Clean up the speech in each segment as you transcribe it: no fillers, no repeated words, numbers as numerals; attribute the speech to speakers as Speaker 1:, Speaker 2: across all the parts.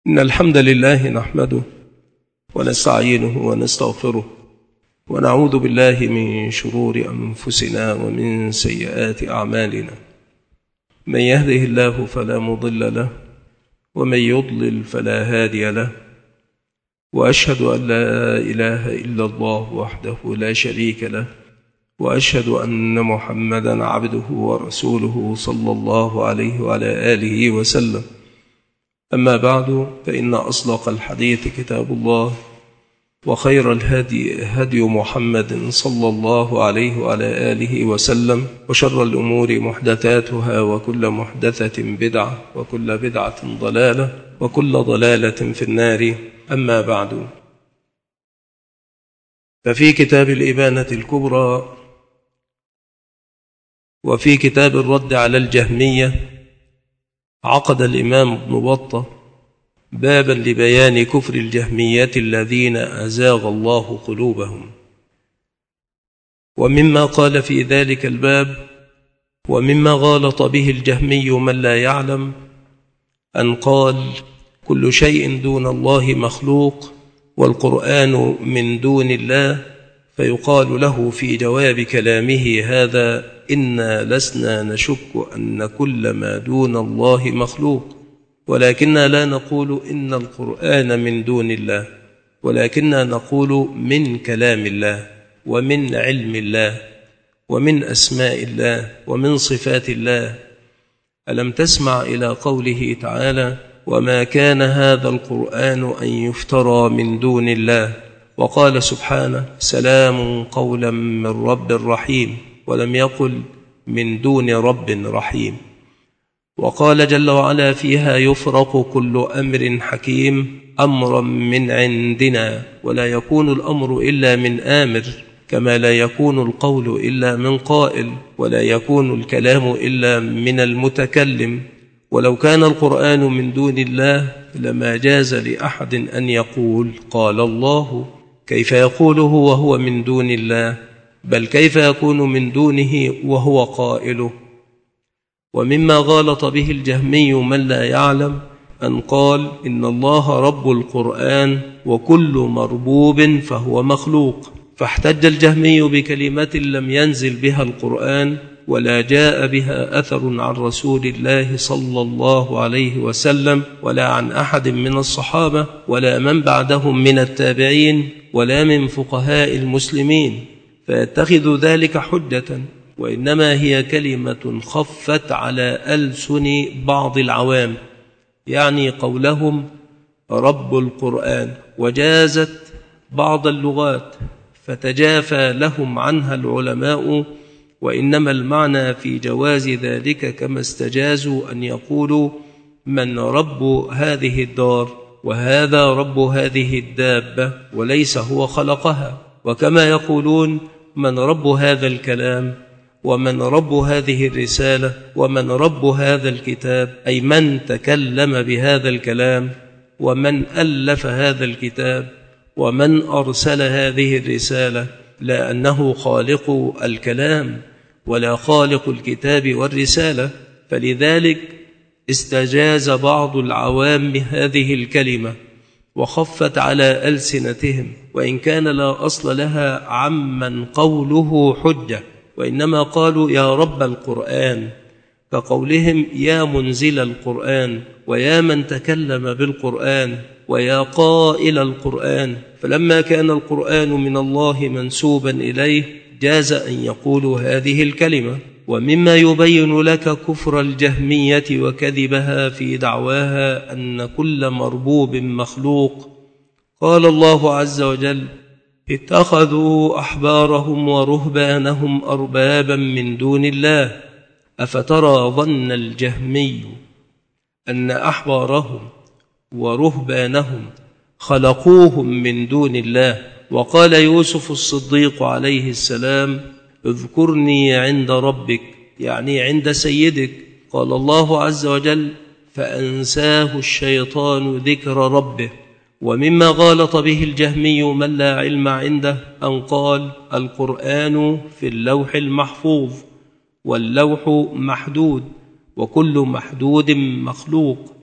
Speaker 1: إن الحمد لله نحمده ونستعينه ونستغفره ونعوذ بالله من شرور أنفسنا ومن سيئات أعمالنا. من يهده الله فلا مضل له ومن يضلل فلا هادي له، وأشهد أن لا إله إلا الله وحده لا شريك له، وأشهد أن محمدا عبده ورسوله صلى الله عليه وعلى آله وسلم. أما بعد، فإن أصدق الحديث كتاب الله، وخير الهدي هدي محمد صلى الله عليه وعلى آله وسلم، وشر الأمور محدثاتها، وكل محدثة بدعة، وكل بدعة ضلالة، وكل ضلالة في النار. أما بعد، ففي كتاب الإبانة الكبرى وفي كتاب الرد على الجهمية عقد الإمام ابن بطة بابا لبيان كفر الجهمية الذين أزاغ الله قلوبهم. ومما قال في ذلك الباب ومما غالط به الجهمي من لا يعلم أن قال: كل شيء دون الله مخلوق والقرآن من دون الله، فيقال له في جواب كلامه هذا: إنا لسنا نشك أن كل ما دون الله مخلوق، ولكننا لا نقول إن القرآن من دون الله، ولكننا نقول من كلام الله ومن علم الله ومن أسماء الله ومن صفات الله. ألم تسمع إلى قوله تعالى: وما كان هذا القرآن أن يفترى من دون الله. وقال سبحانه: سلام قولا من رب رحيم، ولم يقل من دون رب رحيم. وقال جل وعلا فيها: يفرق كل أمر حكيم أمرا من عندنا، ولا يكون الأمر إلا من آمر، كما لا يكون القول إلا من قائل، ولا يكون الكلام إلا من المتكلم. ولو كان القرآن من دون الله لما جاز لأحد أن يقول قال الله، كيف يقوله وهو من دون الله؟ بل كيف يكون من دونه وهو قائله؟ ومما غالط به الجهمي من لا يعلم أن قال: إن الله رب القرآن وكل مربوب فهو مخلوق. فاحتج الجهمي بكلمة لم ينزل بها القرآن، ولا جاء بها أثر عن رسول الله صلى الله عليه وسلم، ولا عن أحد من الصحابة، ولا من بعدهم من التابعين، ولا من فقهاء المسلمين، فيتخذ ذلك حجة، وإنما هي كلمة خفت على ألسن بعض العوام، يعني قولهم رب القرآن، وجازت بعض اللغات فتجافى لهم عنها العلماء، وإنما المعنى في جواز ذلك كما استجازوا أن يقولوا من رب هذه الدار وهذا رب هذه الدابة وليس هو خلقها، وكما يقولون من رب هذا الكلام ومن رب هذه الرسالة ومن رب هذا الكتاب، أي من تكلم بهذا الكلام ومن ألف هذا الكتاب ومن أرسل هذه الرسالة، لا أنه خالق الكلام ولا خالق الكتاب والرسالة. فلذلك استجاز بعض العوام هذه الكلمة وخفت على ألسنتهم، وإن كان لا أصل لها عمن قوله حجة، وإنما قالوا يا رب القرآن، كقولهم يا منزل القرآن، ويا من تكلم بالقرآن، ويا قائل القرآن. فلما كان القرآن من الله منسوبا إليه جاز أن يقولوا هذه الكلمة. ومما يبين لك كفر الجهمية وكذبها في دعواها أن كل مربوب مخلوق، قال الله عز وجل: اتخذوا أحبارهم ورهبانهم أربابا من دون الله. أفترى ظن الجهمي أن أحبارهم ورهبانهم خلقوهم من دون الله؟ وقال يوسف الصديق عليه السلام: اذكرني عند ربك، يعني عند سيدك. قال الله عز وجل: فأنساه الشيطان ذكر ربه. ومما غالط به الجهمي من لا علم عنده أن قال: القرآن في اللوح المحفوظ، واللوح محدود، وكل محدود مخلوق.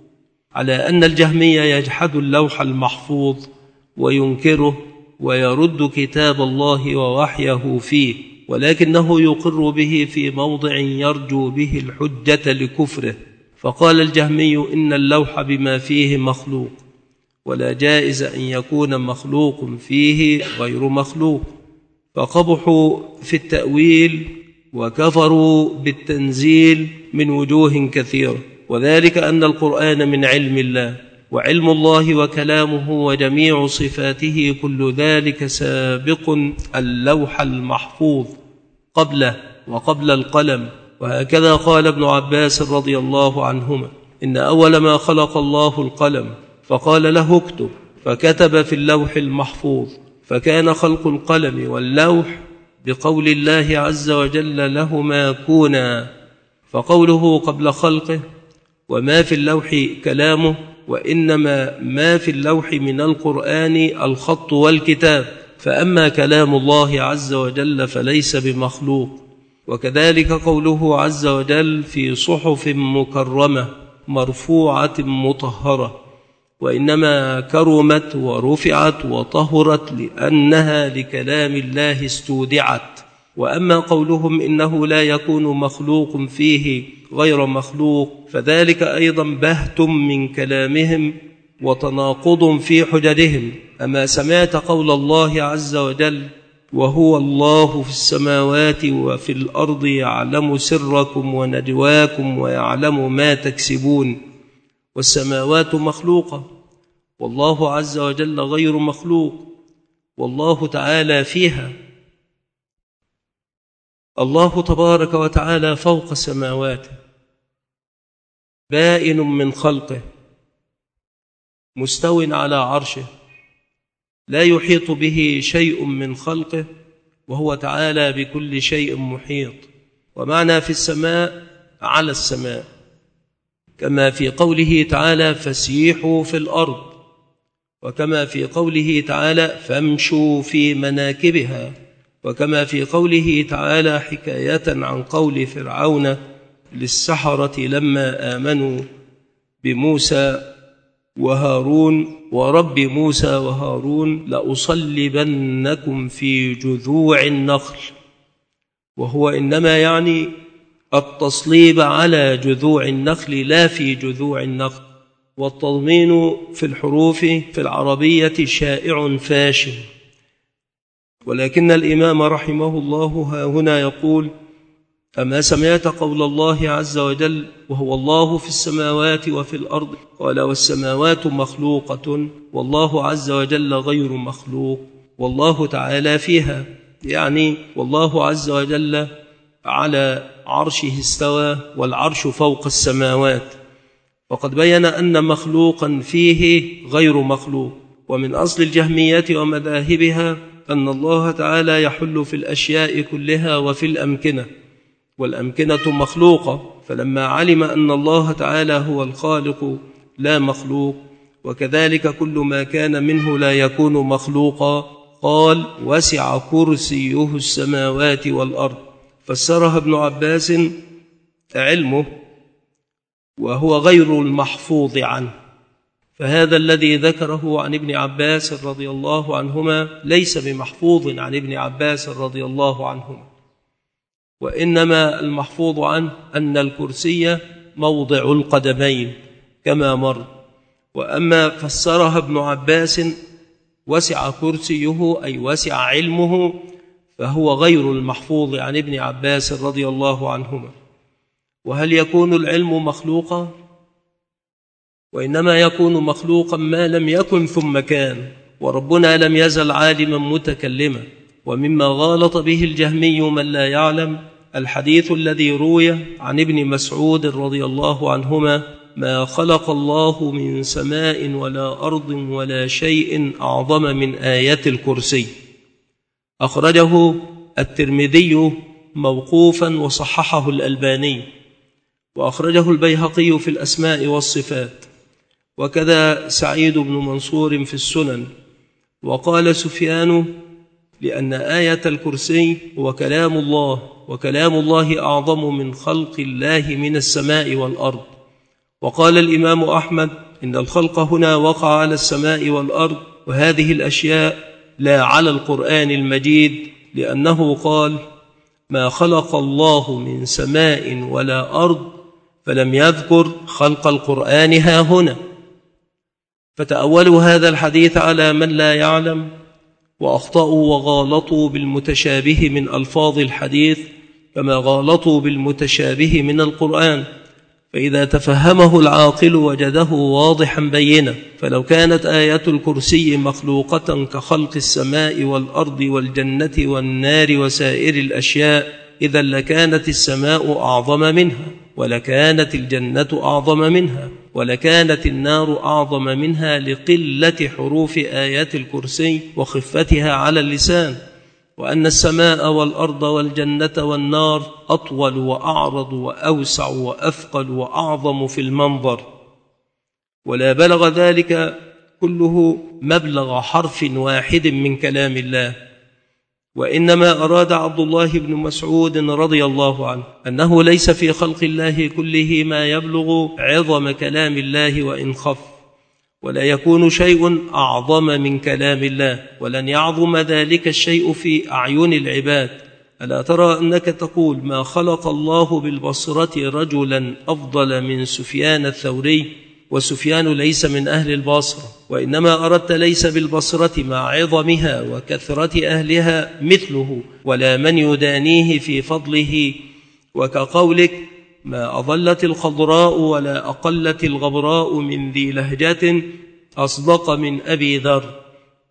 Speaker 1: على أن الجهمية يجحد اللوح المحفوظ وينكره ويرد كتاب الله ووحيه فيه، ولكنه يقر به في موضع يرجو به الحجة لكفره. فقال الجهمي إن اللوح بما فيه مخلوق، ولا جائز أن يكون مخلوق فيه غير مخلوق، فقبحوا في التأويل وكفروا بالتنزيل من وجوه كثيرة، وذلك أن القرآن من علم الله، وعلم الله وكلامه وجميع صفاته كل ذلك سابق اللوح المحفوظ قبله وقبل القلم. وهكذا قال ابن عباس رضي الله عنهما إن أول ما خلق الله القلم فقال له اكتب، فكتب في اللوح المحفوظ، فكان خلق القلم واللوح بقول الله عز وجل لهما كونا، فقوله قبل خلقه وما في اللوح كلامه، وإنما ما في اللوح من القرآن الخط والكتاب، فأما كلام الله عز وجل فليس بمخلوق. وكذلك قوله عز وجل في صحف مكرمة مرفوعة مطهرة، وإنما كرمت ورفعت وطهرت لأنها لكلام الله استودعت. وأما قولهم إنه لا يكون مخلوق فيه غير مخلوق فذلك أيضا بهت من كلامهم وتناقض في حججهم. أما سمعت قول الله عز وجل وهو الله في السماوات وفي الأرض يعلم سركم ونجواكم ويعلم ما تكسبون، والسماوات مخلوقة والله عز وجل غير مخلوق، والله تعالى فيها. الله تبارك وتعالى فوق سماواته بائن من خلقه مستو على عرشه، لا يحيط به شيء من خلقه، وهو تعالى بكل شيء محيط. ومعنى في السماء على السماء، كما في قوله تعالى فسيحوا في الأرض، وكما في قوله تعالى فامشوا في مناكبها، وكما في قوله تعالى حكاية عن قول فرعون للسحرة لما آمنوا بموسى وهارون ورب موسى وهارون لأصلبنكم في جذوع النخل، وهو إنما يعني التصليب على جذوع النخل لا في جذوع النخل. والتضمين في الحروف في العربية شائع فاشل، ولكن الإمام رحمه الله ها هنا يقول أما سمعت قول الله عز وجل وهو الله في السماوات وفي الأرض، قال والسماوات مخلوقة والله عز وجل غير مخلوق، والله تعالى فيها، يعني والله عز وجل على عرشه استوى والعرش فوق السماوات. وقد بين أن مخلوقا فيه غير مخلوق. ومن أصل الجهمية ومذاهبها أن الله تعالى يحل في الأشياء كلها وفي الأمكنة، والأمكنة مخلوقة، فلما علم أن الله تعالى هو الخالق لا مخلوق، وكذلك كل ما كان منه لا يكون مخلوقا، قال وسع كرسيه السماوات والأرض. فسرها ابن عباس علمه، وهو غير المحفوظ عنه. فهذا الذي ذكره عن ابن عباس رضي الله عنهما ليس بمحفوظ عن ابن عباس رضي الله عنهما، وإنما المحفوظ عنه أن الكرسي موضع القدمين كما مر. وأما فسرها ابن عباس وسع كرسيه أي وسع علمه، فهو غير المحفوظ عن ابن عباس رضي الله عنهما. وهل يكون العلم مخلوقا؟ وإنما يكون مخلوقا ما لم يكن ثم كان، وربنا لم يزل عالما متكلما. ومما غالط به الجهمي من لا يعلم الحديث الذي روي عن ابن مسعود رضي الله عنهما ما خلق الله من سماء ولا أرض ولا شيء أعظم من آية الكرسي. أخرجه الترمذي موقوفا وصححه الألباني، وأخرجه البيهقي في الأسماء والصفات، وكذا سعيد بن منصور في السنن. وقال سفيان لأن آية الكرسي هو كلام الله، وكلام الله أعظم من خلق الله من السماء والأرض. وقال الإمام أحمد إن الخلق هنا وقع على السماء والأرض، وهذه الأشياء لا على القرآن المجيد، لأنه قال: ما خلق الله من سماء ولا أرض، فلم يذكر خلق القرآن ها هنا. فتأولوا هذا الحديث على من لا يعلم، وأخطأوا وغالطوا بالمتشابه من ألفاظ الحديث كما غالطوا بالمتشابه من القرآن. فإذا تفهمه العاقل وجده واضحا بينا. فلو كانت آية الكرسي مخلوقة كخلق السماء والأرض والجنة والنار وسائر الأشياء، إذا لكانت السماء أعظم منها، ولكانت الجنة أعظم منها، ولكانت النار أعظم منها لقلة حروف آيات الكرسي وخفتها على اللسان، وأن السماء والأرض والجنة والنار أطول وأعرض وأوسع وأثقل وأعظم في المنظر، ولا بلغ ذلك كله مبلغ حرف واحد من كلام الله. وإنما أراد عبد الله بن مسعود رضي الله عنه أنه ليس في خلق الله كله ما يبلغ عظم كلام الله وإن خف، ولا يكون شيء أعظم من كلام الله، ولن يعظم ذلك الشيء في أعين العباد. ألا ترى أنك تقول: ما خلق الله بالبصرة رجلا أفضل من سفيان الثوري، وسفيان ليس من أهل البصرة، وإنما أردت ليس بالبصرة مع عظمها وكثرة أهلها مثله، ولا من يدانيه في فضله. وكقولك: ما أضلت الخضراء ولا أقلت الغبراء من ذي لهجة أصدق من أبي ذر.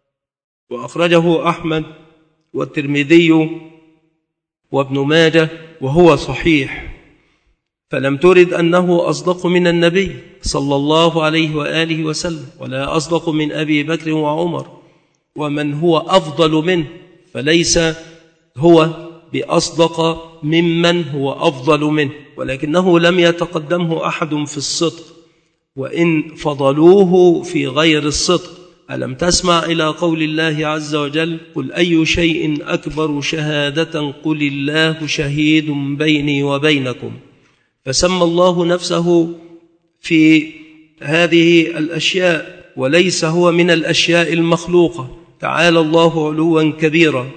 Speaker 1: وأخرجه أحمد والترمذي وابن ماجه وهو صحيح. فلم ترد أنه أصدق من النبي صلى الله عليه وآله وسلم، ولا أصدق من أبي بكر وعمر ومن هو أفضل منه، فليس هو بأصدق ممن هو أفضل منه، ولكنه لم يتقدمه أحد في الصدق، وإن فضلوه في غير الصدق. ألم تسمع إلى قول الله عز وجل: قل أي شيء أكبر شهادة قل الله شهيد بيني وبينكم. فسمى الله نفسه في هذه الأشياء، وليس هو من الأشياء المخلوقة، تعالى الله علوا كبيرا.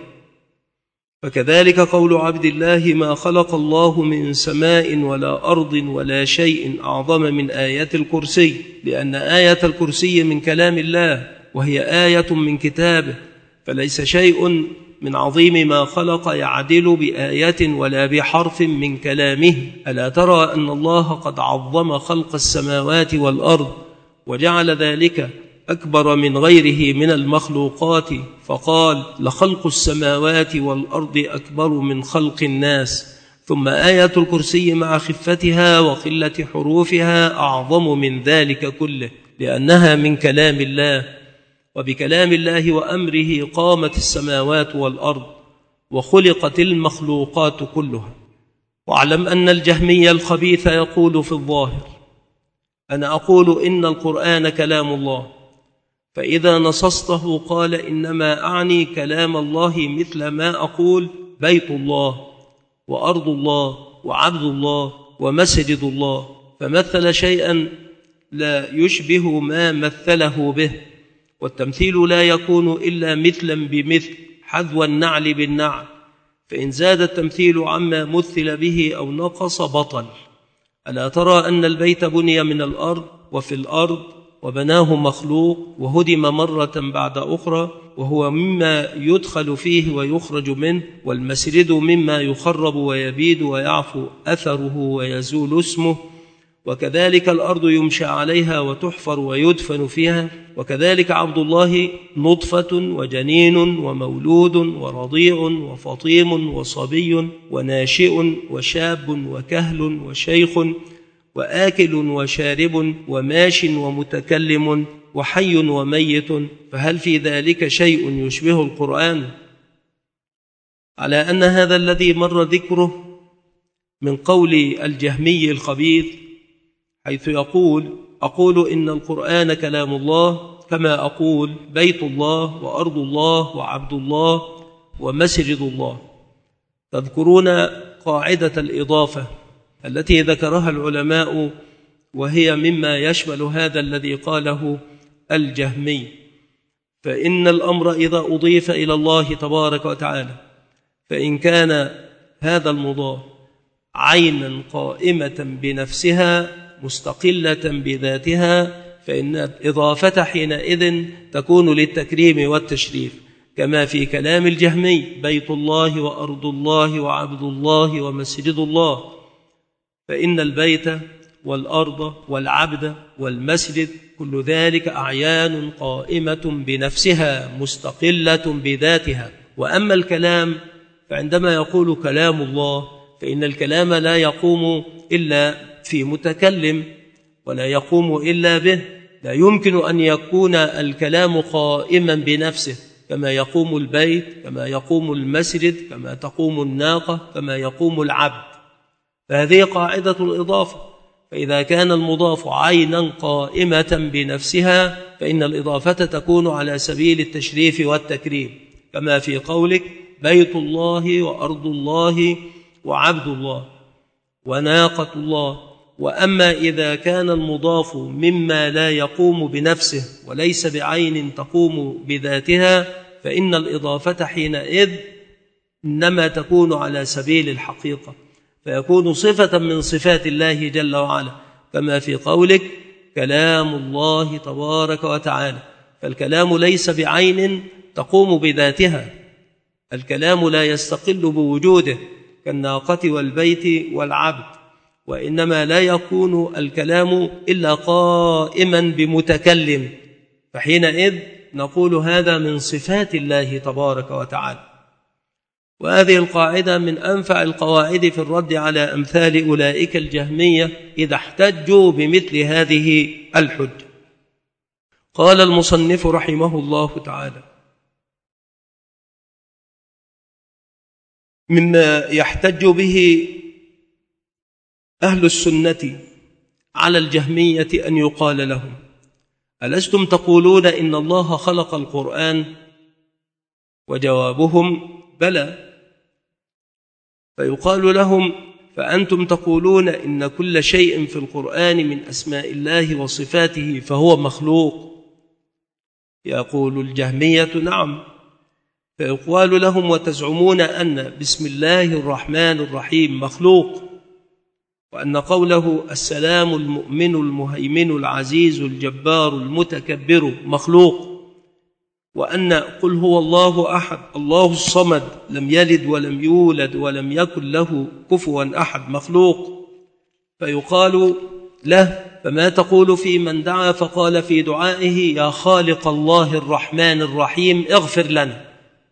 Speaker 1: فكذلك قول عبد الله: ما خلق الله من سماء ولا أرض ولا شيء أعظم من آية الكرسي، لأن آية الكرسي من كلام الله، وهي آية من كتابه، فليس شيء من عظيم ما خلق يعدل بآية ولا بحرف من كلامه. ألا ترى أن الله قد عظم خلق السماوات والأرض وجعل ذلك أكبر من غيره من المخلوقات، فقال: لخلق السماوات والأرض أكبر من خلق الناس. ثم آية الكرسي مع خفتها وقلة حروفها أعظم من ذلك كله، لأنها من كلام الله، وبكلام الله وأمره قامت السماوات والأرض وخلقت المخلوقات كلها. واعلم أن الجهمي الخبيث يقول في الظاهر: أنا أقول إن القرآن كلام الله، فإذا نصصته قال: إنما أعني كلام الله مثل ما أقول بيت الله وأرض الله وعبد الله ومسجد الله، فمثل شيئا لا يشبه ما مثله به. والتمثيل لا يكون إلا مثلا بمثل، حذو النعل بالنعل، فإن زاد التمثيل عما مثل به أو نقص بطل. ألا ترى أن البيت بني من الأرض وفي الأرض، وبناه مخلوق وهدم مرة بعد أخرى، وهو مما يدخل فيه ويخرج منه، والمسجد مما يخرب ويبيد ويعفو أثره ويزول اسمه. وكذلك الأرض يمشى عليها وتحفر ويدفن فيها. وكذلك عبد الله نطفة وجنين ومولود ورضيع وفطيم وصبي وناشئ وشاب وكهل وشيخ وآكل وشارب وماش ومتكلم وحي وميت، فهل في ذلك شيء يشبه القرآن؟ على أن هذا الذي مر ذكره من قول الجهمي الخبيث، حيث أقول إن القرآن كلام الله، كما أقول بيت الله وأرض الله وعبد الله ومسجد الله. تذكرون قاعدة الإضافة التي ذكرها العلماء وهي مما يشمل هذا الذي قاله الجهمي. فإن الأمر إذا أضيف إلى الله تبارك وتعالى، فإن كان هذا المضاف عينا قائمة بنفسها مستقلة بذاتها، فإن الإضافة حينئذ تكون للتكريم والتشريف، كما في كلام الجهمي: بيت الله وأرض الله وعبد الله ومسجد الله. فإن البيت والأرض والعبد والمسجد كل ذلك أعيان قائمة بنفسها مستقلة بذاتها. وأما الكلام فعندما يقول كلام الله، فإن الكلام لا يقوم إلا في متكلم ولا يقوم إلا به. لا يمكن أن يكون الكلام قائما بنفسه كما يقوم البيت، كما يقوم المسجد، كما تقوم الناقة، كما يقوم العبد. فهذه قاعدة الإضافة. فإذا كان المضاف عينا قائمة بنفسها فإن الإضافة تكون على سبيل التشريف والتكريم، كما في قولك: بيت الله وأرض الله وعبد الله وناقة الله. وأما إذا كان المضاف مما لا يقوم بنفسه وليس بعين تقوم بذاتها، فإن الإضافة حينئذ إنما تكون على سبيل الحقيقة، فيكون صفة من صفات الله جل وعلا، كما في قولك: كلام الله تبارك وتعالى. فالكلام ليس بعين تقوم بذاتها، الكلام لا يستقل بوجوده كالناقة والبيت والعبد، وإنما لا يكون الكلام إلا قائما بمتكلم، فحينئذ نقول هذا من صفات الله تبارك وتعالى. وهذه القاعدة من أنفع القواعد في الرد على أمثال أولئك الجهمية إذا احتجوا بمثل هذه الحجة. قال المصنف رحمه الله تعالى: مما يحتج به أهل السنة على الجهمية أن يقال لهم: ألستم تقولون إن الله خلق القرآن؟ وجوابهم: بلى. فيقال لهم: فأنتم تقولون إن كل شيء في القرآن من أسماء الله وصفاته فهو مخلوق؟ يقول الجهمية: نعم. فيقال لهم: وتزعمون أن بسم الله الرحمن الرحيم مخلوق، وأن قوله السلام المؤمن المهيمن العزيز الجبار المتكبر مخلوق، وأن قل هو الله أحد الله الصمد لم يلد ولم يولد ولم يكن له كفوا أحد مخلوق. فيقال له: فما تقول في من دعا فقال في دعائه يا خالق الله الرحمن الرحيم اغفر لنا؟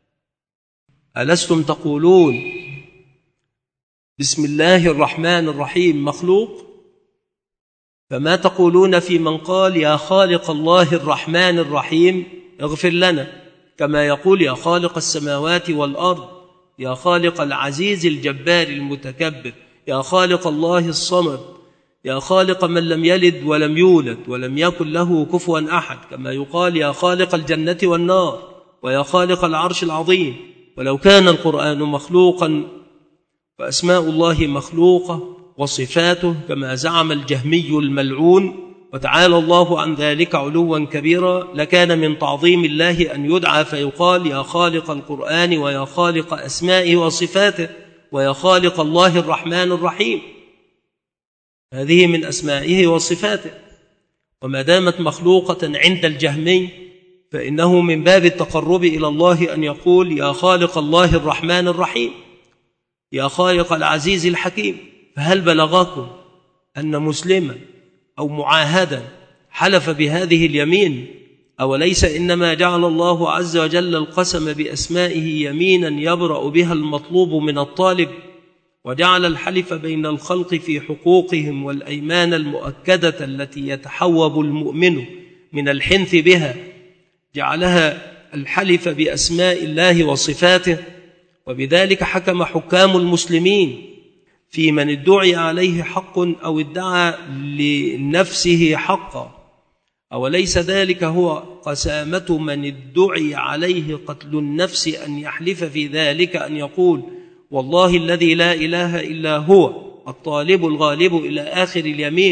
Speaker 1: ألستم تقولون بسم الله الرحمن الرحيم مخلوق؟ فما تقولون في من قال يا خالق الله الرحمن الرحيم اغفر لنا، كما يقول يا خالق السماوات والأرض، يا خالق العزيز الجبار المتكبر، يا خالق الله الصمد، يا خالق من لم يلد ولم يولد ولم يكن له كفوا أحد، كما يقال يا خالق الجنة والنار، ويا خالق العرش العظيم. ولو كان القرآن مخلوقا فأسماء الله مخلوقة وصفاته كما زعم الجهمي الملعون، وتعالى الله عن ذلك علوا كبيرا، لكان من تعظيم الله أن يدعى فيقال يا خالق القرآن ويا خالق أسمائه وصفاته ويا خالق الله الرحمن الرحيم. هذه من أسمائه وصفاته، وما دامت مخلوقة عند الجهمي فإنه من باب التقرب إلى الله أن يقول يا خالق الله الرحمن الرحيم، يا خالق العزيز الحكيم. فهل بلغكم أن مسلما أو معاهدا حلف بهذه اليمين؟ أوليس إنما جعل الله عز وجل القسم بأسمائه يمينا يبرأ بها المطلوب من الطالب، وجعل الحلف بين الخلق في حقوقهم والأيمان المؤكدة التي يتحوب المؤمن من الحنث بها، جعلها الحلف بأسماء الله وصفاته. وبذلك حكم حكام المسلمين في من ادعي عليه حق أو ادعى لنفسه حقا. أوليس ذلك هو قسامة من ادعي عليه قتل النفس أن يحلف في ذلك أن يقول والله الذي لا إله إلا هو الطالب الغالب إلى آخر اليمين،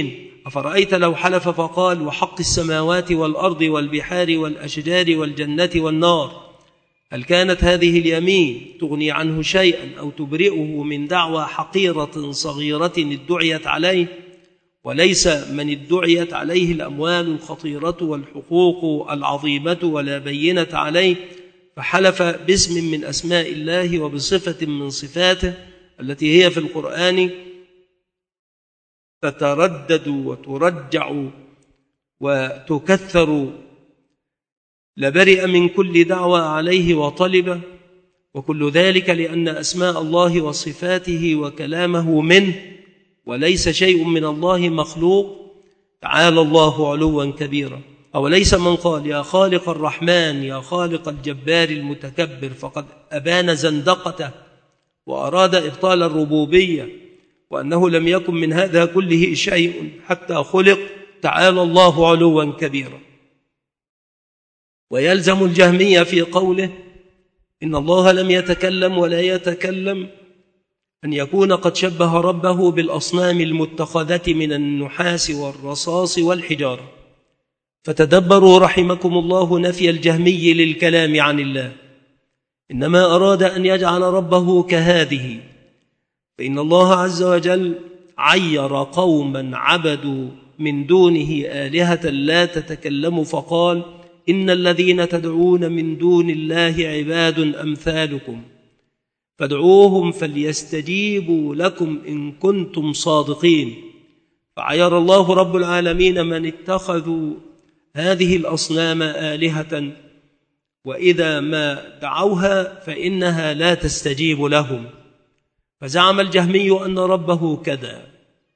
Speaker 1: أفرأيت لو حلف فقال وحق السماوات والأرض والبحار والأشجار والجنة والنار، هل كانت هذه اليمين تغني عنه شيئا أو تبرئه من دعوى حقيرة صغيرة ادعيت عليه؟ وليس من ادعيت عليه الأموال الخطيرة والحقوق العظيمة ولا بينت عليه، فحلف باسم من أسماء الله وبصفة من صفاته التي هي في القرآن تتردد وترجع وتكثر، لبرئ من كل دعوى عليه وطلب، وكل ذلك لأن أسماء الله وصفاته وكلامه منه، وليس شيء من الله مخلوق، تعالى الله علوا كبيرا. أوليس من قال يا خالق الرحمن يا خالق الجبار المتكبر فقد أبان زندقته وأراد إبطال الربوبية، وأنه لم يكن من هذا كله شيء حتى خلق، تعالى الله علوا كبيرا. ويلزم الجهمية في قوله إن الله لم يتكلم ولا يتكلم أن يكون قد شبه ربه بالأصنام المتخذة من النحاس والرصاص والحجارة. فتدبروا رحمكم الله نفي الجهمي للكلام عن الله، إنما أراد أن يجعل ربه كهذه، فإن الله عز وجل عير قوما عبدوا من دونه آلهة لا تتكلم فقال إن الذين تدعون من دون الله عباد أمثالكم فادعوهم فليستجيبوا لكم إن كنتم صادقين. فعير الله رب العالمين من اتخذوا هذه الأصنام آلهة، وإذا ما دعوها فإنها لا تستجيب لهم. فزعم الجهمي أن ربه كذا،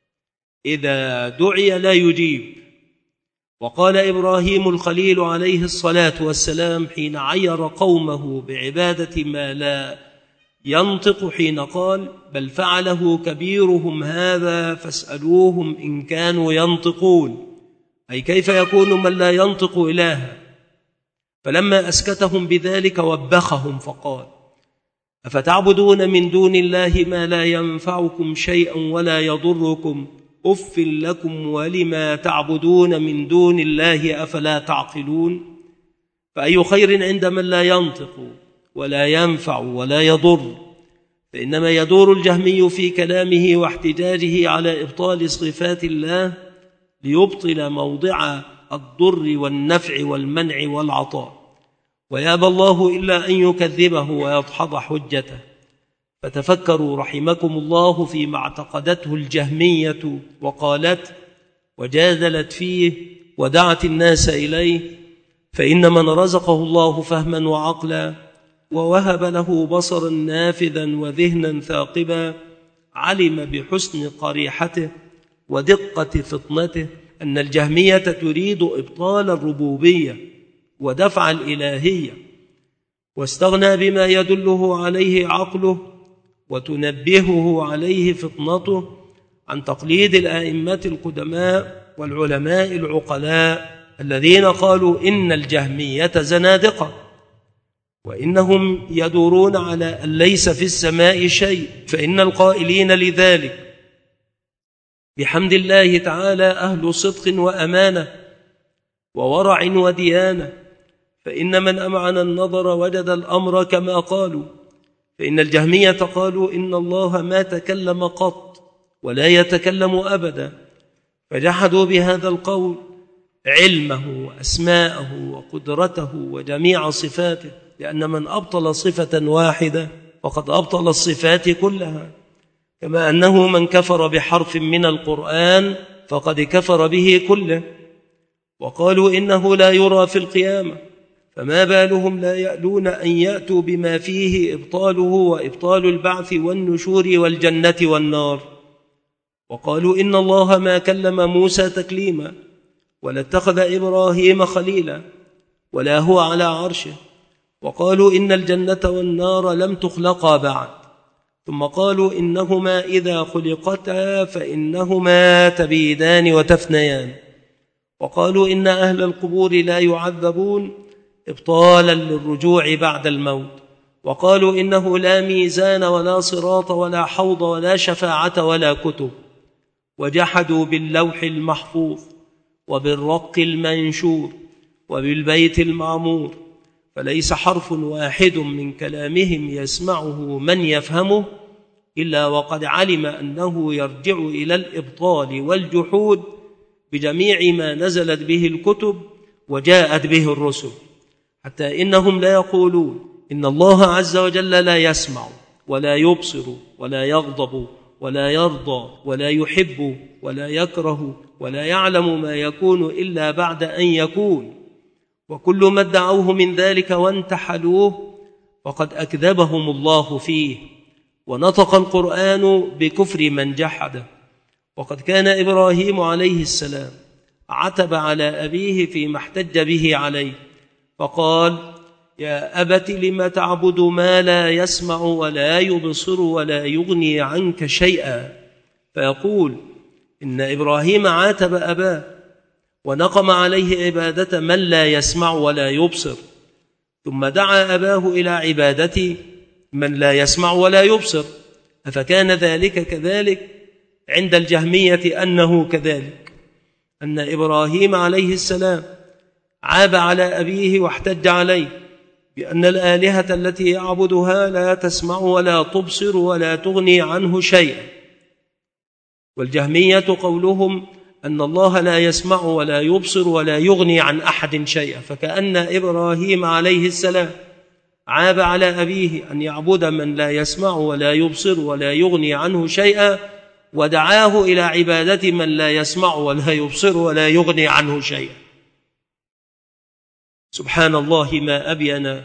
Speaker 1: إذا دعي لا يجيب. وقال إبراهيم الخليل عليه الصلاة والسلام حين عير قومه بعبادة ما لا ينطق حين قال بل فعله كبيرهم هذا فاسألوهم إن كانوا ينطقون، أي كيف يكون من لا ينطق إلها؟ فلما أسكتهم بذلك وبخهم فقال أفتعبدون من دون الله ما لا ينفعكم شيئا ولا يضركم أف لكم ولما تعبدون من دون الله أفلا تعقلون؟ فأي خير عند من لا ينطق ولا ينفع ولا يضر؟ فإنما يدور الجهمي في كلامه واحتجاجه على إبطال صفات الله ليبطل موضع الضر والنفع والمنع والعطاء، ويابى الله إلا أن يكذبه ويدحض حجته. فتفكروا رحمكم الله فيما اعتقدته الجهمية وقالت وجادلت فيه ودعت الناس إليه، فإن من رزقه الله فهما وعقلا ووهب له بصرا نافذا وذهنا ثاقبا علم بحسن قريحته ودقة فطنته أن الجهمية تريد إبطال الربوبية ودفع الإلهية، واستغنى بما يدله عليه عقله وتنبهه عليه فطنته عن تقليد الآئمة القدماء والعلماء العقلاء الذين قالوا إن الجهمية زنادقة، وإنهم يدورون على أن ليس في السماء شيء. فإن القائلين لذلك بحمد الله تعالى أهل صدق وأمانة وورع وديانة، فإن من أمعن النظر وجد الأمر كما قالوا. فإن الجهمية قالوا إن الله ما تكلم قط ولا يتكلم أبدا، فجحدوا بهذا القول علمه وأسماءه وقدرته وجميع صفاته، لأن من أبطل صفة واحدة فقد أبطل الصفات كلها، كما أنه من كفر بحرف من القرآن فقد كفر به كله. وقالوا إنه لا يرى في القيامة، فما بالهم لا يألون أن يأتوا بما فيه إبطاله وإبطال البعث والنشور والجنة والنار. وقالوا إن الله ما كلم موسى تكليما ولا اتخذ إبراهيم خليلا ولا هو على عرشه. وقالوا إن الجنة والنار لم تخلقا بعد. ثم قالوا إنهما إذا خلقتا فإنهما تبيدان وتفنيان. وقالوا إن أهل القبور لا يعذبون إبطالا للرجوع بعد الموت. وقالوا إنه لا ميزان ولا صراط ولا حوض ولا شفاعة ولا كتب. وجحدوا باللوح المحفوظ وبالرق المنشور وبالبيت المعمور، فليس حرف واحد من كلامهم يسمعه من يفهمه إلا وقد علم أنه يرجع إلى الإبطال والجحود بجميع ما نزلت به الكتب وجاءت به الرسل، حتى إنهم لا يقولون إن الله عز وجل لا يسمع ولا يبصر ولا يغضب ولا يرضى ولا يحب ولا يكره ولا يعلم ما يكون إلا بعد أن يكون، وكل ما ادعوه من ذلك وانتحلوه فقد أكذبهم الله فيه، ونطق القرآن بكفر من جحده. وقد كان إبراهيم عليه السلام عتب على أبيه فيما احتج به عليه، فقال: يا أبت لم تعبد ما لا يسمع ولا يبصر ولا يغني عنك شيئا. فيقول إن إبراهيم عاتب أباه ونقم عليه عبادة من لا يسمع ولا يبصر، ثم دعا أباه إلى عبادة من لا يسمع ولا يبصر. أفكان ذلك كذلك؟ عند الجهمية أنه كذلك، أن إبراهيم عليه السلام عاب على أبيه واحتج عليه بأن الآلهة التي يعبدها لا تسمع ولا تبصر ولا تغني عنه شيئا. والجهمية قولهم أن الله لا يسمع ولا يبصر ولا يغني عن أحد شيئا، فكأن إبراهيم عليه السلام عاب على أبيه أن يعبد من لا يسمع ولا يبصر ولا يغني عنه شيئا، ودعاه إلى عبادة من لا يسمع ولا يبصر ولا يغني عنه شيئا. سبحان الله، ما أبين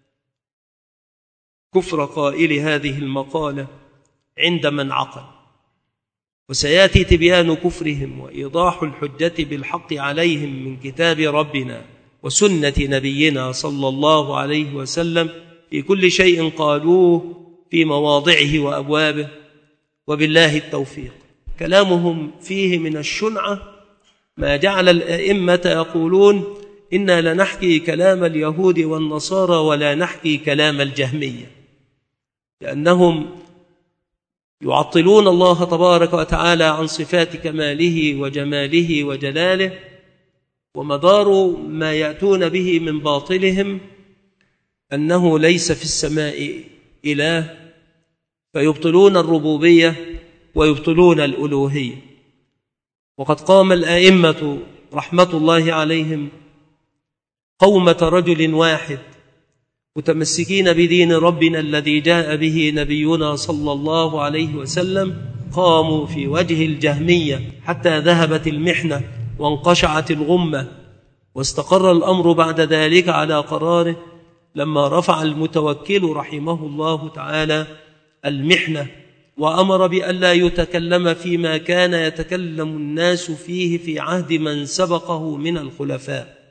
Speaker 1: كفر قائل هذه المقالة عند من عقل. وسيأتي تبيان كفرهم وإيضاح الحجة بالحق عليهم من كتاب ربنا وسنة نبينا صلى الله عليه وسلم في كل شيء قالوه في مواضعه وأبوابه، وبالله التوفيق. كلامهم فيه من الشنعة ما جعل الأئمة يقولون إنا لنحكي كلام اليهود والنصارى ولا نحكي كلام الجهمية، لأنهم يعطلون الله تبارك وتعالى عن صفات كماله وجماله وجلاله، ومدار ما يأتون به من باطلهم أنه ليس في السماء إله، فيبطلون الربوبية ويبطلون الألوهية. وقد قام الأئمة رحمة الله عليهم قومة رجل واحد متمسكين بدين ربنا الذي جاء به نبينا صلى الله عليه وسلم، قاموا في وجه الجهمية حتى ذهبت المحنة وانقشعت الغمة، واستقر الأمر بعد ذلك على قراره لما رفع المتوكل رحمه الله تعالى المحنة وأمر بأن لا يتكلم فيما كان يتكلم الناس فيه في عهد من سبقه من الخلفاء.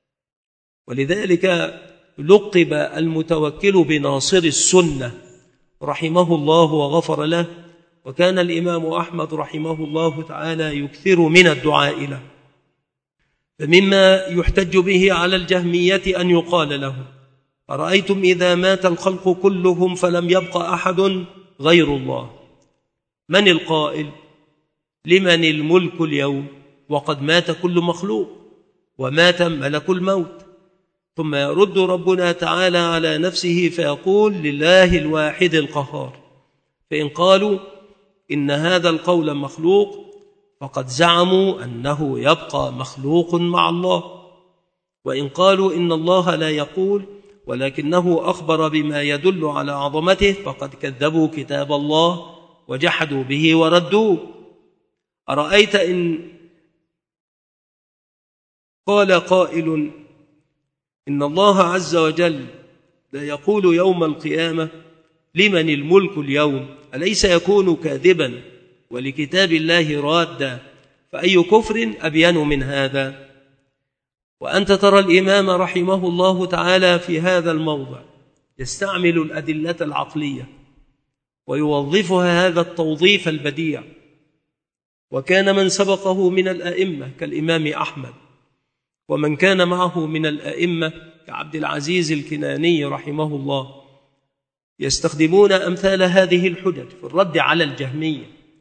Speaker 1: ولذلك لقب المتوكل بناصر السنة رحمه الله وغفر له، وكان الإمام أحمد رحمه الله تعالى يكثر من الدعاء له. فمما يحتج به على الجهمية أن يقال له: أرأيتم إذا مات الخلق كلهم فلم يبق أحد غير الله، من القائل؟ لمن الملك اليوم وقد مات كل مخلوق ومات ملك الموت؟ ثم يرد ربنا تعالى على نفسه فيقول: لله الواحد القهار. فإن قالوا إن هذا القول مخلوق فقد زعموا أنه يبقى مخلوق مع الله، وإن قالوا إن الله لا يقول ولكنه أخبر بما يدل على عظمته فقد كذبوا كتاب الله وجحدوا به وردوه. أرأيت إن قال قائل إن الله عز وجل لا يقول يوم القيامة لمن الملك اليوم، أليس يكون كاذبا ولكتاب الله رادا؟ فأي كفر أبين من هذا؟ وأنت ترى الإمام رحمه الله تعالى في هذا الموضع يستعمل الأدلة العقلية ويوظفها هذا التوظيف البديع. وكان من سبقه من الأئمة كالإمام أحمد، ومن كان معه من الأئمة كعبد العزيز الكناني رحمه الله، يستخدمون أمثال هذه الحجج في الرد على الجهمية،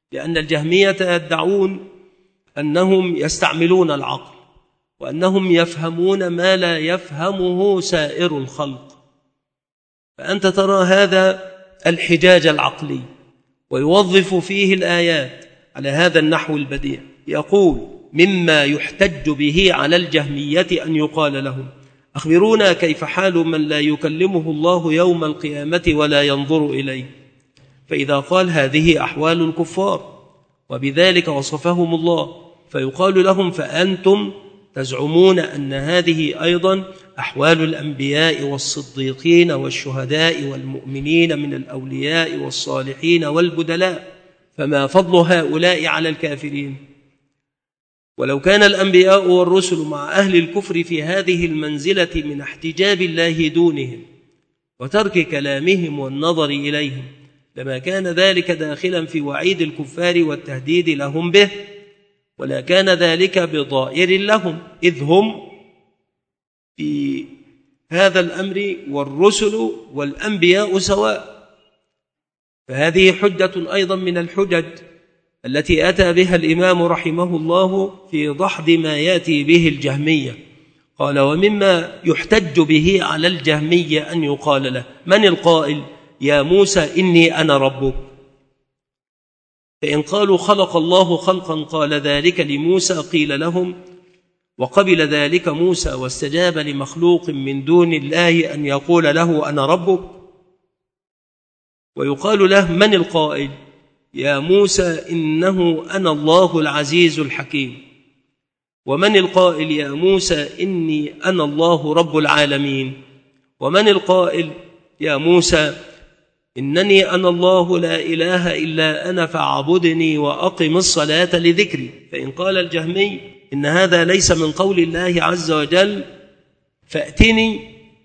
Speaker 1: لأن الجهمية يدعون أنهم يستعملون العقل وأنهم يفهمون ما لا يفهمه سائر الخلق. فأنت ترى هذا الحجاج العقلي ويوظف فيه الآيات على هذا النحو البديع. يقول: مما يحتج به على الجهمية أن يقال لهم: أخبرونا كيف حال من لا يكلمه الله يوم القيامة ولا ينظر إليه. فإذا قال: هذه أحوال الكفار وبذلك وصفهم الله، فيقال لهم: فأنتم تزعمون أن هذه أيضا أحوال الأنبياء والصديقين والشهداء والمؤمنين من الأولياء والصالحين والبدلاء، فما فضل هؤلاء على الكافرين؟ ولو كان الأنبياء والرسل مع أهل الكفر في هذه المنزلة من احتجاب الله دونهم وترك كلامهم والنظر إليهم، لما كان ذلك داخلا في وعيد الكفار والتهديد لهم به، ولا كان ذلك بضائر لهم، إذ هم في هذا الأمر والرسل والأنبياء سواء. فهذه حجة أيضا من الحجج التي أتى بها الإمام رحمه الله في دحض ما يأتي به الجهمية. قال: ومما يحتج به على الجهمية أن يقال له: من القائل يا موسى إني أنا ربك؟ فإن قالوا خلق الله خلقا قال ذلك لموسى، قيل لهم: وقبل ذلك موسى واستجاب لمخلوق من دون الله أن يقول له أنا ربك؟ ويقال له: من القائل يا موسى إنه أنا الله العزيز الحكيم؟ ومن القائل يا موسى إني أنا الله رب العالمين؟ ومن القائل يا موسى إنني أنا الله لا إله إلا أنا فاعبدني وأقم الصلاة لذكري؟ فإن قال الجهمي إن هذا ليس من قول الله عز وجل، فأتني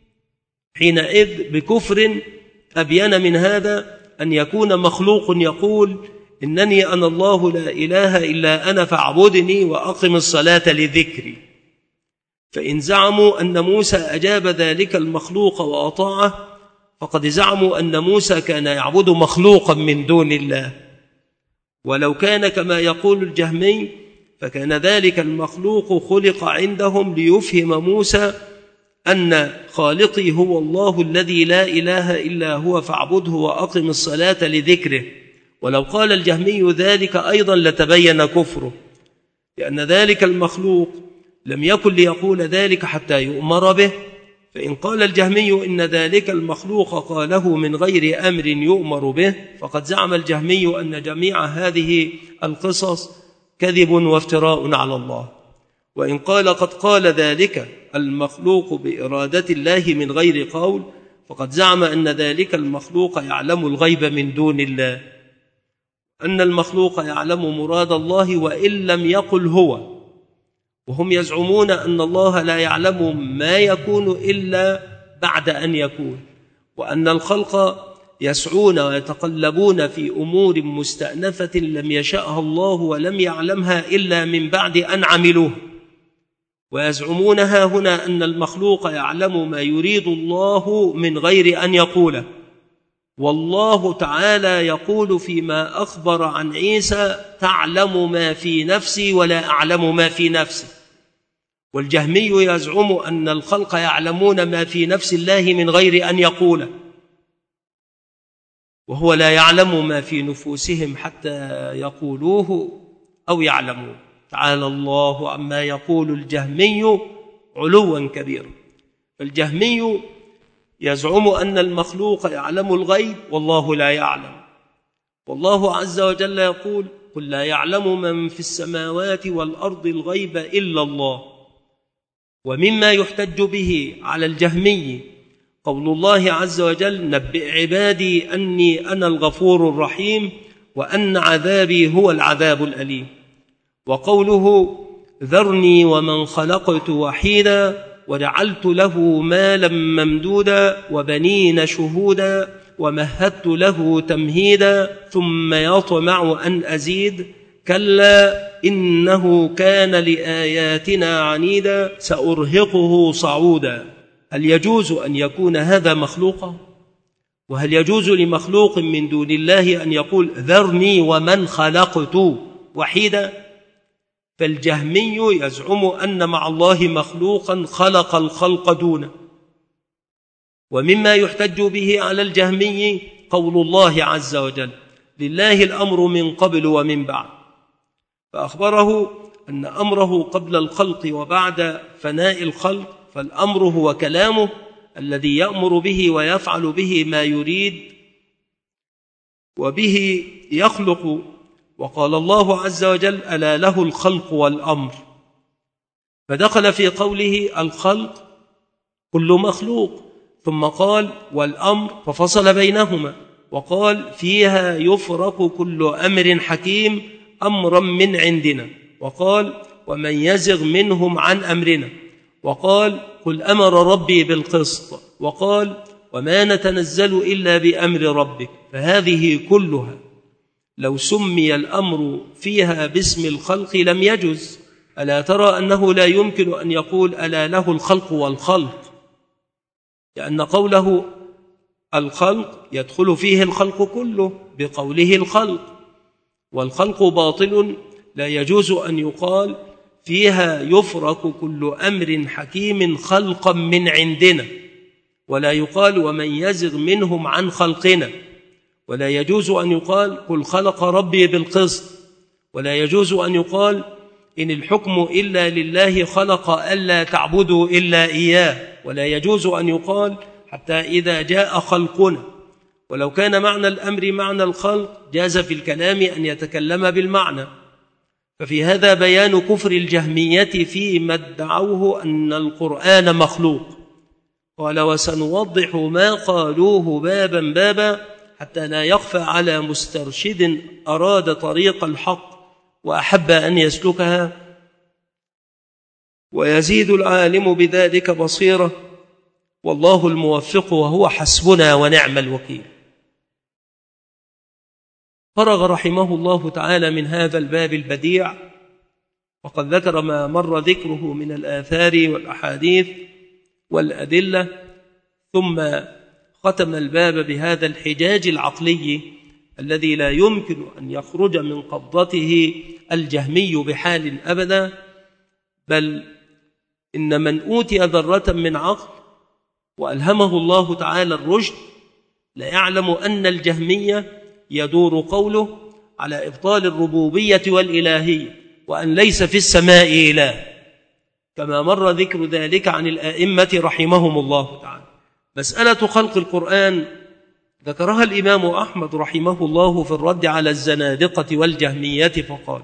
Speaker 1: حينئذ بكفر أبين من هذا أن يكون مخلوق يقول إنني أنا الله لا إله إلا أنا فاعبدني وأقم الصلاة لذكري. فإن زعموا أن موسى أجاب ذلك المخلوق وأطاعه، فقد زعموا أن موسى كان يعبد مخلوقا من دون الله. ولو كان كما يقول الجهمي فكان ذلك المخلوق خلق عندهم ليفهم موسى أن خالقي هو الله الذي لا إله إلا هو فاعبده وأقم الصلاة لذكره. ولو قال الجهمي ذلك أيضا لتبين كفره، لأن ذلك المخلوق لم يكن ليقول ذلك حتى يؤمر به. فإن قال الجهمي إن ذلك المخلوق قاله من غير أمر يؤمر به، فقد زعم الجهمي أن جميع هذه القصص كذب وافتراء على الله. وإن قال قد قال ذلك المخلوق بإرادة الله من غير قول، فقد زعم أن ذلك المخلوق يعلم الغيب من دون الله، أن المخلوق يعلم مراد الله وإن لم يقل هو. وهم يزعمون أن الله لا يعلم ما يكون إلا بعد أن يكون، وأن الخلق يسعون ويتقلبون في أمور مستأنفة لم يشأها الله ولم يعلمها إلا من بعد أن عملوه. ويزعمون ها هنا أن المخلوق يعلم ما يريد الله من غير أن يقوله. والله تعالى يقول فيما أخبر عن عيسى: تعلم ما في نفسي ولا أعلم ما في نفسي. والجهمي يزعم أن الخلق يعلمون ما في نفس الله من غير أن يقوله، وهو لا يعلم ما في نفوسهم حتى يقولوه أو يعلموه. تعالى الله عما يقول الجهمي علوا كبيرا. فالجهمي يزعم أن المخلوق يعلم الغيب والله لا يعلم، والله عز وجل يقول: قل لا يعلم من في السماوات والأرض الغيب إلا الله. ومما يحتج به على الجهمي قول الله عز وجل: نبئ عبادي أني أنا الغفور الرحيم وأن عذابي هو العذاب الأليم. وقوله: ذرني ومن خلقت وحيدا وجعلت له مالا ممدودا وبنين شهودا ومهدت له تمهيدا ثم يطمع أن أزيد كلا إنه كان لآياتنا عنيدا سأرهقه صعودا. هل يجوز أن يكون هذا مخلوقا؟ وهل يجوز لمخلوق من دون الله أن يقول ذرني ومن خلقت وحيدا؟ فالجهمي يزعم أن مع الله مخلوقا خلق الخلق دونه. ومما يحتج به على الجهمي قول الله عز وجل لله الأمر من قبل ومن بعد، فأخبره أن أمره قبل الخلق وبعد فناء الخلق، فالأمر هو كلامه الذي يأمر به ويفعل به ما يريد وبه يخلق. وقال الله عز وجل ألا له الخلق والأمر، فدخل في قوله الخلق كل مخلوق، ثم قال والأمر ففصل بينهما وقال فيها يفرق كل أمر حكيم أمرا من عندنا، وقال ومن يزغ منهم عن أمرنا، وقال قل أمر ربي بالقسط، وقال وما نتنزل إلا بأمر ربك. فهذه كلها لو سمي الأمر فيها باسم الخلق لم يجز. ألا ترى أنه لا يمكن أن يقول ألا له الخلق والخلق، لأن قوله الخلق يدخل فيه الخلق كله بقوله الخلق، والخلق باطل لا يجوز أن يقال فيها يفرق كل أمر حكيم خلقا من عندنا، ولا يقال ومن يزغ منهم عن خلقنا، ولا يجوز أن يقال قل خلق ربي بالقسط، ولا يجوز أن يقال إن الحكم إلا لله خلق ألا تعبدوا إلا إياه، ولا يجوز أن يقال حتى إذا جاء خلقنا. ولو كان معنى الأمر معنى الخلق جاز في الكلام أن يتكلم بالمعنى. ففي هذا بيان كفر الجهمية فيما ادعوه أن القرآن مخلوق. قال وسنوضح ما قالوه بابا بابا حتى لا يخفى على مسترشد أراد طريق الحق وأحب أن يسلكها، ويزيد العالم بذلك بصيرة، والله الموفق وهو حسبنا ونعم الوكيل. فرغ رحمه الله تعالى من هذا الباب البديع، وقد ذكر ما مر ذكره من الآثار والأحاديث والأدلة، ثم ختم الباب بهذا الحجاج العقلي الذي لا يمكن أن يخرج من قبضته الجهمي بحال أبدا، بل إن من أوتي ذرة من عقل وألهمه الله تعالى الرشد لا يعلم أن الجهمية يدور قوله على إبطال الربوبية والإلهية، وأن ليس في السماء إله، كما مر ذكر ذلك عن الآئمة رحمهم الله تعالى. مسألة خلق القرآن ذكرها الإمام أحمد رحمه الله في الرد على الزنادقة والجهمية، فقال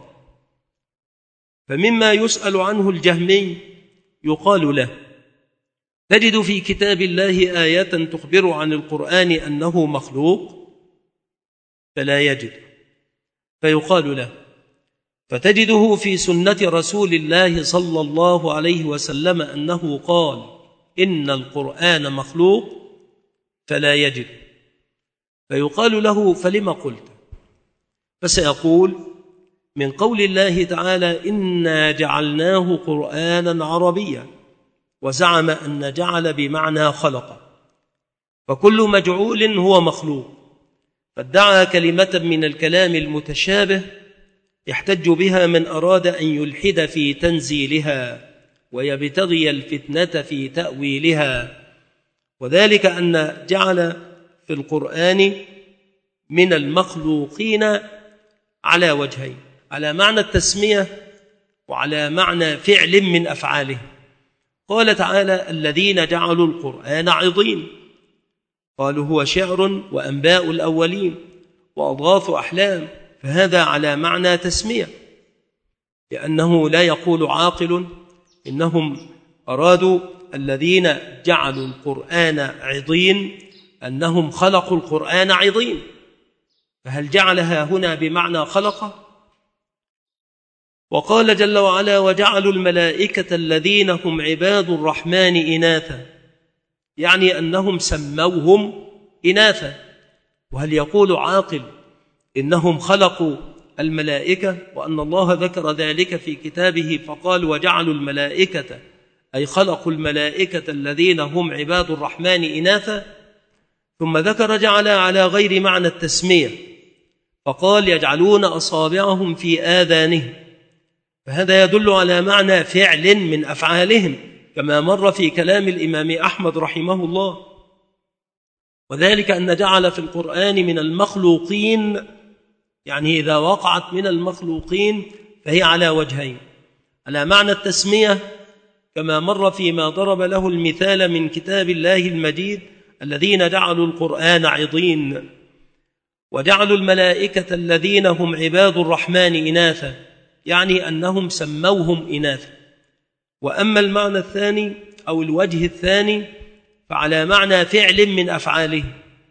Speaker 1: فمما يسأل عنه الجهمي يقال له تجد في كتاب الله آية تخبر عن القرآن أنه مخلوق؟ فلا يجد، فيقال له فتجده في سنة رسول الله صلى الله عليه وسلم أنه قال إن القرآن مخلوق؟ فلا يجد، فيقال له فلما قلت؟ فسيقول من قول الله تعالى إنا جعلناه قرآنا عربيا، وزعم أن جعل بمعنى خلق، فكل مجعول هو مخلوق، فادعى كلمة من الكلام المتشابه يحتج بها من أراد أن يلحد في تنزيلها ويبتغي الفتنة في تأويلها، وذلك أن جعل في القرآن من المخلوقين على وجهين، على معنى التسمية وعلى معنى فعل من أفعاله. قال تعالى الذين جعلوا القرآن عضين، قالوا هو شعر وأنباء الأولين وأضغاث أحلام، فهذا على معنى تسمية، لأنه لا يقول عاقل إنهم أرادوا الذين جعلوا القرآن عضين أنهم خلقوا القرآن عضين، فهل جعلها هنا بمعنى خلقه؟ وقال جل وعلا وجعلوا الملائكة الذين هم عباد الرحمن إناثا، يعني أنهم سموهم إناثا. وهل يقول عاقل إنهم خلقوا الملائكة وأن الله ذكر ذلك في كتابه فقال وجعلوا الملائكة أي خلقوا الملائكة الذين هم عباد الرحمن إناثا؟ ثم ذكر جعل على غير معنى التسمية، فقال يجعلون أصابعهم في آذانهم، فهذا يدل على معنى فعل من أفعالهم كما مر في كلام الإمام أحمد رحمه الله، وذلك أن جعل في القرآن من المخلوقين، يعني إذا وقعت من المخلوقين فهي على وجهين: على معنى التسمية كما مر فيما ضرب له المثال من كتاب الله المجيد الذين جعلوا القرآن عضين، وجعلوا الملائكة الذين هم عباد الرحمن إناثا، يعني أنهم سموهم إناثا. وأما المعنى الثاني أو الوجه الثاني فعلى معنى فعل من أفعاله.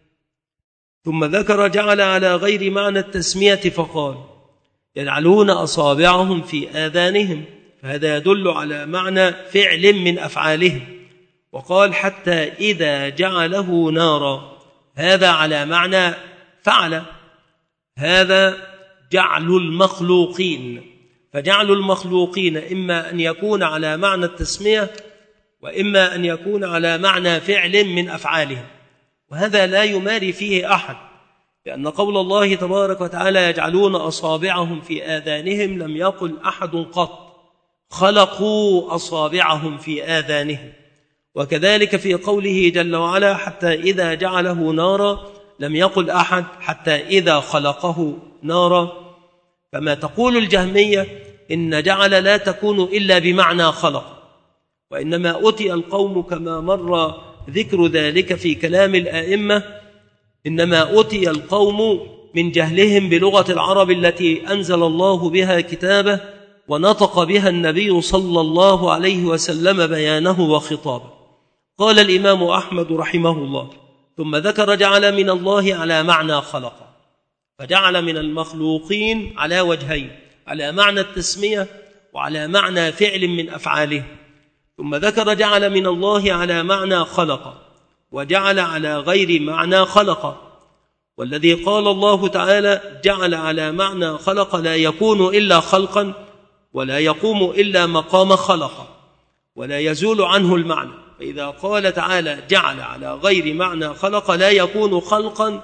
Speaker 1: ثم ذكر جعل على غير معنى التسمية، فقال يجعلون أصابعهم في آذانهم، فهذا يدل على معنى فعل من أفعالهم. وقال حتى إذا جعله نارا، هذا على معنى فعل، هذا جعل المخلوقين، فجعل المخلوقين إما أن يكون على معنى التسمية وإما أن يكون على معنى فعل من أفعالهم، وهذا لا يماري فيه أحد، لأن قول الله تبارك وتعالى يجعلون أصابعهم في آذانهم لم يقل أحد قط خلقوا أصابعهم في آذانهم. وكذلك في قوله جل وعلا حتى إذا جعله نارا لم يقل أحد حتى إذا خلقه نارا. فما تقول الجهمية إن جعل لا تكون إلا بمعنى خلق، وإنما أتي القوم كما مر ذكر ذلك في كلام الآئمة، إنما أتي القوم من جهلهم بلغة العرب التي أنزل الله بها كتابه ونطق بها النبي صلى الله عليه وسلم بيانه وخطابه. قال الإمام أحمد رحمه الله: ثم ذكر جعل من الله على معنى خلق، فجعل من المخلوقين على وجهين: على معنى التسمية وعلى معنى فعل من أفعاله. ثم ذكر جعل من الله على معنى خلق، وجعل على غير معنى خلق. والذي قال الله تعالى جعل على معنى خلق لا يكون إلا خلقا، ولا يقوم إلا مقام خلق، ولا يزول عنه المعنى. فإذا قال تعالى جعل على غير معنى خلق لا يكون خلقا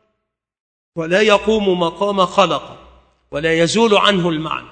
Speaker 1: ولا يقوم مقام خلق ولا يزول عنه المعنى.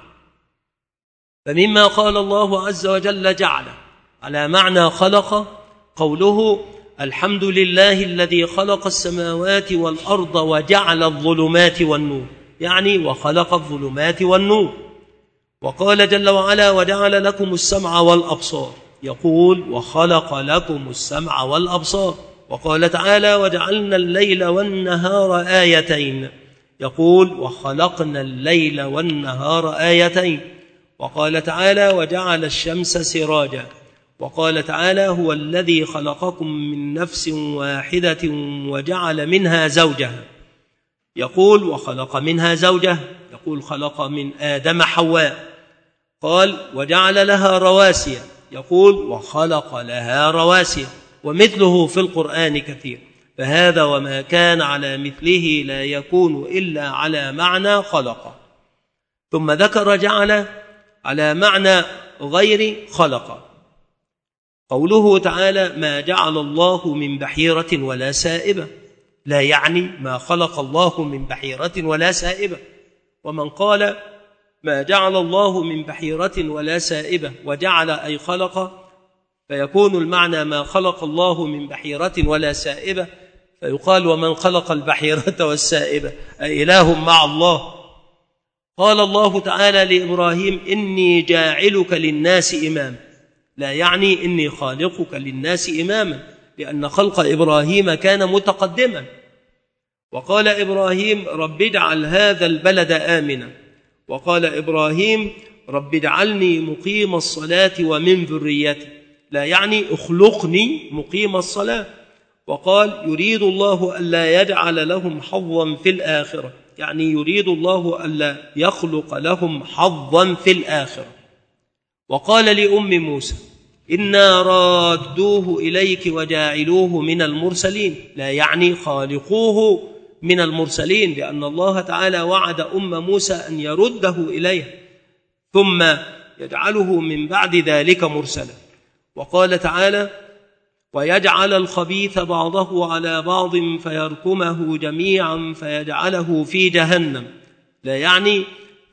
Speaker 1: فمما قال الله عز وجل جعل على معنى خلق قوله الحمد لله الذي خلق السماوات والأرض وجعل الظلمات والنور، يعني وخلق الظلمات والنور. وقال جل وعلا وجعل لكم السمع والأبصار، يقول وخلق لكم السمع والأبصار. وقال تعالى وجعلنا الليل والنهار آيتين، يقول وخلقنا الليل والنهار آيتين. وقال تعالى وجعل الشمس سراجا. وقال تعالى هو الذي خلقكم من نفس واحدة وجعل منها زوجها، يقول وخلق منها زوجها، يقول خلق من آدم حواء. قال وجعل لها رواسي، يقول وخلق لها رواسي. ومثله في القرآن كثير. فهذا وما كان على مثله لا يكون إلا على معنى خلق. ثم ذكر جعل على معنى غير خلق، قوله تعالى ما جعل الله من بحيرة ولا سائبة، لا يعني ما خلق الله من بحيرة ولا سائبة. ومن قال ما جعل الله من بحيرة ولا سائبة وجعل أي خلق، فيكون المعنى ما خلق الله من بحيرة ولا سائبة، فيقال ومن خلق البحيرة والسائبة أي إله مع الله. قال الله تعالى لإبراهيم إني جاعلك للناس إماما، لا يعني إني خالقك للناس إماما، لأن خلق إبراهيم كان متقدما. وقال إبراهيم رب اجعل هذا البلد آمنا. وقال إبراهيم رب اجعلني مقيم الصلاة ومن ذريتي، لا يعني اخلقني مقيم الصلاة. وقال يريد الله ألا يجعل لهم حظا في الآخرة، يعني يريد الله ألا يخلق لهم حظا في الآخرة. وقال لأم موسى إنا رادوه إليك وجاعلوه من المرسلين، لا يعني خالقوه من المرسلين، لأن الله تعالى وعد أم موسى أن يرده إليه ثم يجعله من بعد ذلك مرسلا. وقال تعالى ويجعل الخبيث بعضه على بعض فيركمه جميعا فيجعله في جهنم، لا يعني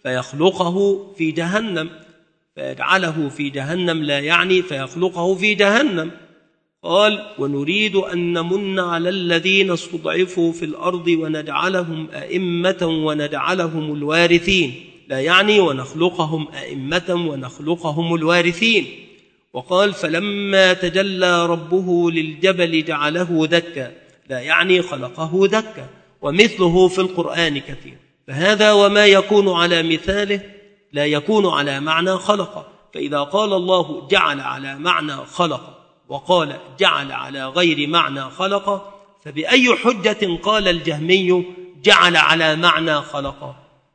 Speaker 1: فيخلقه في جهنم، فيجعله في جهنم لا يعني فيخلقه في جهنم. قال: ونريد أن نمن على الذين استضعفوا في الأرض ونجعلهم أئمة ونجعلهم الوارثين، لا يعني ونخلقهم أئمة ونخلقهم الوارثين. وقال: فلما تجلى ربه للجبل جعله دكا، لا يعني خلقه دكا، ومثله في القرآن كثير. فهذا وما يكون على مثاله لا يكون على معنى خلق. فإذا قال الله جعل على معنى خلق وقال جعل على غير معنى خلق، فبأي حجة قال الجهمي جعل على معنى خلق؟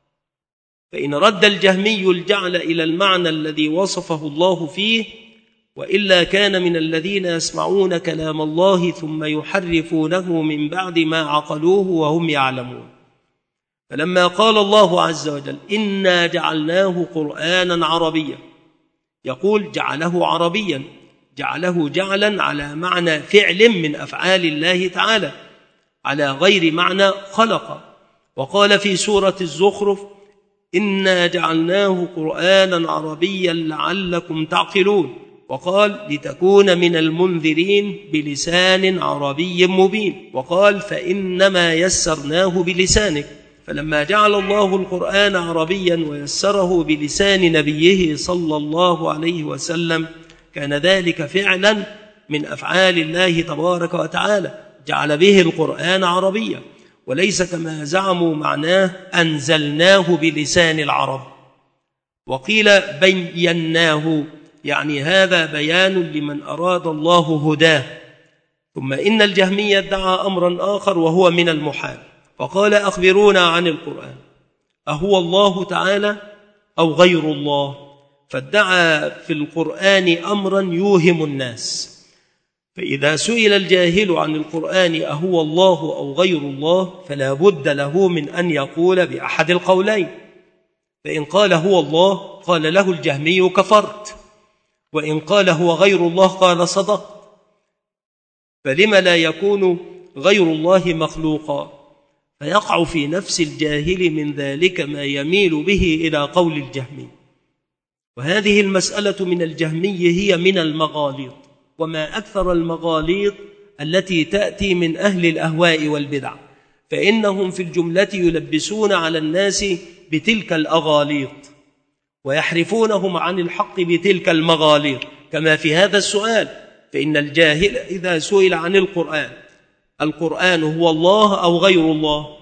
Speaker 1: فإن رد الجهمي الجعل إلى المعنى الذي وصفه الله فيه، وإلا كان من الذين يسمعون كلام الله ثم يحرفونه من بعد ما عقلوه وهم يعلمون. فلما قال الله عز وجل إنا جعلناه قرآنا عربيا، يقول جعله عربيا، جعله جعلا على معنى فعل من أفعال الله تعالى على غير معنى خلق. وقال في سورة الزخرف إنا جعلناه قرآنا عربيا لعلكم تعقلون. وقال لتكون من المنذرين بلسان عربي مبين. وقال فإنما يسرناه بلسانك. فلما جعل الله القرآن عربيا ويسره بلسان نبيه صلى الله عليه وسلم، كان ذلك فعلا من أفعال الله تبارك وتعالى، جعل به القرآن عربيا، وليس كما زعموا معناه أنزلناه بلسان العرب. وقيل بيناه، يعني هذا بيان لمن أراد الله هداه. ثم إن الجهمية ادعى أمرا آخر وهو من المحال، فقال أخبرونا عن القرآن أهو الله تعالى أو غير الله؟ فادعى في القرآن أمرا يوهم الناس. فإذا سئل الجاهل عن القرآن أهو الله أو غير الله، فلا بد له من أن يقول بأحد القولين. فإن قال هو الله قال له الجهمي كفرت، وإن قال هو غير الله قال صدقت. فلما لا يكون غير الله مخلوقا؟ فيقع في نفس الجاهل من ذلك ما يميل به إلى قول الجهمي. وهذه المسألة من الجهمي هي من المغاليط، وما أكثر المغاليط التي تأتي من أهل الأهواء والبدع، فإنهم في الجملة يلبسون على الناس بتلك الأغاليط ويحرفونهم عن الحق بتلك المغاليط، كما في هذا السؤال. فإن الجاهل إذا سئل عن القرآن هو الله أو غير الله،